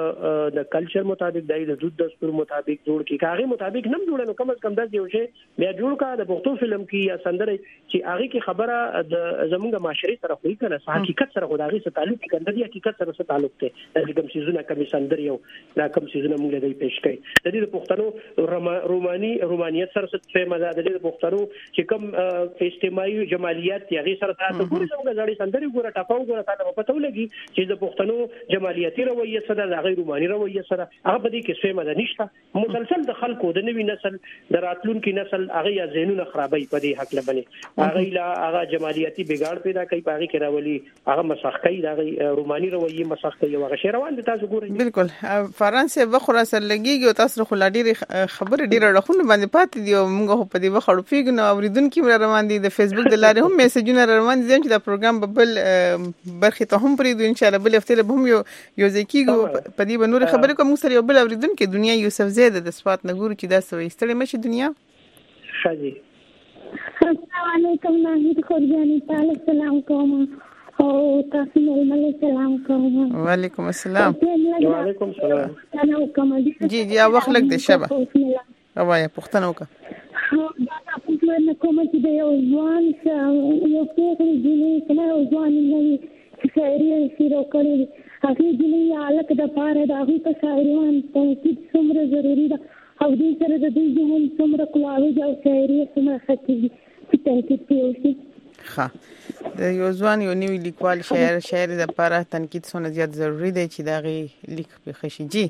د د کلچر مطابق د دود دستور مطابق جوړ کی کاغي مطابق نم جوړنو کم از کم د یو شی بیا جوړ کا د پښتو فلم کی یا سندره چې هغه کی خبره د زمونږ معاشري سره خو کنه حقیقت سره خدای سره تعلق کنده دی حقیقت سره سره تعلق ته د کوم سيزونه کوم سندر یو دا کوم سيزونه موږ د پېښ کوي د دې پښتنو روماني رومانیت سره څه مزه د دې پښتنو چې کوم اجتماعي جمالیت یغي سره تاسو ګورئ زموږ ځړې سندري ګوره ټاپاو ګوره تاسو په پته ولګي چې د پښتنو جمالیتي رویه سره د غیر روماني رویه سره هغه په دې کې څه مزه نشته مسلسل د خلکو د نوي نسل د راتلونکي نسل هغه یا ذهنونه خرابوي په دې حق لبنه هغه لا هغه جمالیتي بګاړ پیدا کوي پاره کې راولي هغه مسخ کوي دا روماني رویه مسخ کوي هغه شی روان دي تاسو ګورئ بالکل فرانسې وخره سره لګيږي او تاسو خو لا ډېر خبر ډېر راخونه باندې پاتې دی او موږ په دې وخړو پیګنو اوریدونکو مر روان دي د فیسبوک د لارې هم میسجونه روان دي چې دا پروګرام به بل برخه ته هم پرې دوی ان شاء الله بل هفته به هم یو یو ځکیږي په دې بنور خبرې کوم سره یو بل اوریدونکو دنیا یوسف زید د سپات نګور چې دا سوې ستړي مشه دنیا شاجي السلام علیکم ناهید خورجانی تعالی سلام کوم او تاسو مل سلام کوم وعلیکم السلام وعلیکم السلام انا کوم جی جی وخت لګ د شبه اوایا پښتنو کا دا تاسو نه کوم چې د یو ځوان یو څه دی کنه یو ځوان نه چې شاعري شروع کړي هغه دې الک د پاره د هغه په شاعران تنقید څومره ضروری ده او دې سره د دې ژوند څومره کلاوي او شاعري څومره خطي چې تنقید کوي ښه د یو ځوان یو نوی لیکوال شاعر شاعر د لپاره تنقید څونه زیات ضروری دی چې دا غي لیک به خشي جی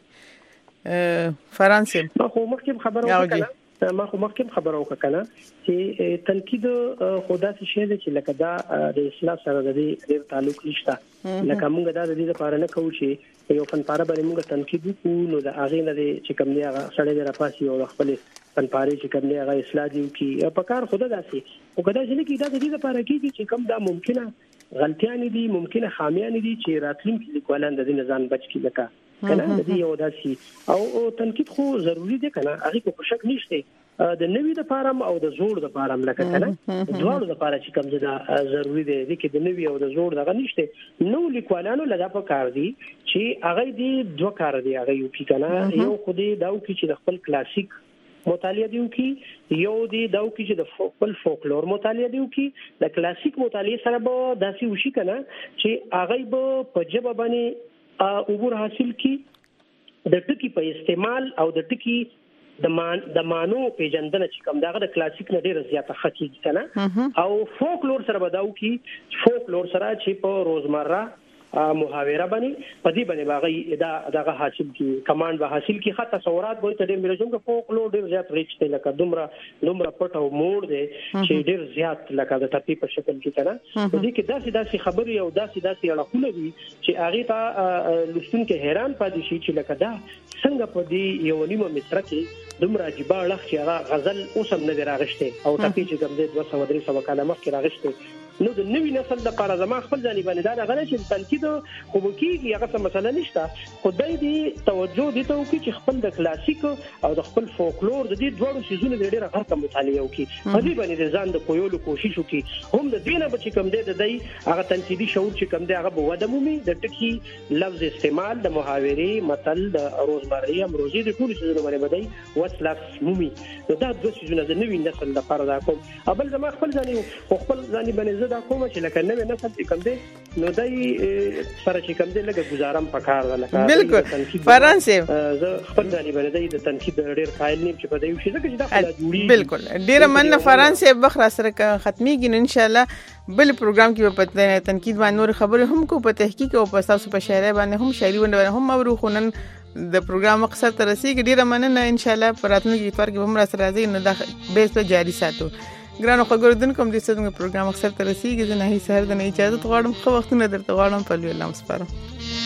فرانسې ما خو مخکې خبره وکړه ما خو مخکې خبره وکړه چې تنقید خدا څه شی دی چې لکه دا د اصلاح سره د دې تعلق نشته لکه موږ دا د دې لپاره نه کوو چې یو فنپاره باندې موږ تنقید وکړو نو د هغه نه چې کوم دی هغه سړی راپاسي او خپل فنپاره چې کوم دی هغه اصلاح دی کی په کار خدا داسي او کدا چې کی دا د دې لپاره کیږي چې کوم دا ممکنه غلطیاں دي ممکنه خامیاں دي چې راتلونکي لیکوالان د دې ځان بچ کی لکه کنه د دې یو داسي او تنقید خو ضروری دی کنه هغه کو شک نشته د نوي د فارم او د زوړ د فارم لکه کنه دواړو د لپاره چې کوم ځای ضروری دی چې د نوي او د زوړ دغه نشته نو لیکوالانو لږه په کار دي چې هغه دي دوه کار دي هغه یو کې کنه یو خو دې داو کې چې د خپل کلاسیک مطالعه دیو کې یو دی داو کې چې د خپل فولکلور مطالعه دیو کې د کلاسیک مطالعه سره به داسې وشي کنه چې هغه به په جبه باندې عبور حاصل کی د ټکی په استعمال او د ټکی د مان د مانو پیجندنه چې کوم دغه د کلاسیک نه ډیره زیاته حقیقت کنه او فولکلور سره به داو کې فولکلور سره چې په روزمره محاوره باندې پدې باندې باغی دا دغه حاصل کی کمانډ به حاصل کی خاطر تصورات به ته ډېر مرجم کې فولکلور ډېر زیات ریچ دی لکه دومره دومره پټ او موړ دی چې ډېر زیات لکه د تپی په شکل کې کنه دې کې داسې داسې خبري او داسې داسې اړخونه دي چې هغه ته لستون کې حیران پاتې شي چې لکه دا څنګه په دې یو نیمه متر کې دومره عجیب لغ چې هغه غزل اوسم نه راغشته او تپی چې کوم دې دوه سوه درې سوه کاله مخکې راغشته نو د نوې نسل لپاره زما خپل ځاني باندې دا غواړي چې تنقید خو کېږي هغه څه مسله نشته خدای دې توجه دې ته وکړي چې خپل د کلاسیک او د خپل فولکلور د دې دوه سيزونو د ډېره غرقه مطالعه وکړي په دې باندې ځان د کویولو کوشش وکړي هم د دینه به چې کوم دې د دې هغه تنقیدي شعور چې کوم دې هغه به وده مومي د ټکی لفظ استعمال د محاورې متل د روزمري امروزي د ټول سيزونو باندې بدای وصل مومي نو دا دوه سيزونه د نوې نسل لپاره دا کوم ابل زما خپل ځاني خپل ځاني باندې دا کوم چې لکه نوې نسل چې کوم دی نو دای سره چې کوم دی لکه گزارم پکار ده بالکل فرانسې زه خپل ځاني باندې د تنقید ډېر قائل نیم چې په دې شي چې دا خلا جوړي بالکل ډېر مننه فرانسې بخره سره ختميږي ان شاء الله بل پروګرام کې په تنقید باندې نور خبرې هم کو په تحقیق او په تاسو په شاعرۍ باندې هم شاعري باندې هم اورو خونن د پروګرام مقصد ته رسیدي ډیره مننه ان شاء الله پر راتلونکي اتوار کې هم را سره راځي نو د بیس ته جاری ساتو ګرانو خبردون کوم د څنګه پروګرام مقصد ته رسیدي نه هي سهار د اجازه غواړم خو وختونه درته غواړم په لوی الله مسپارم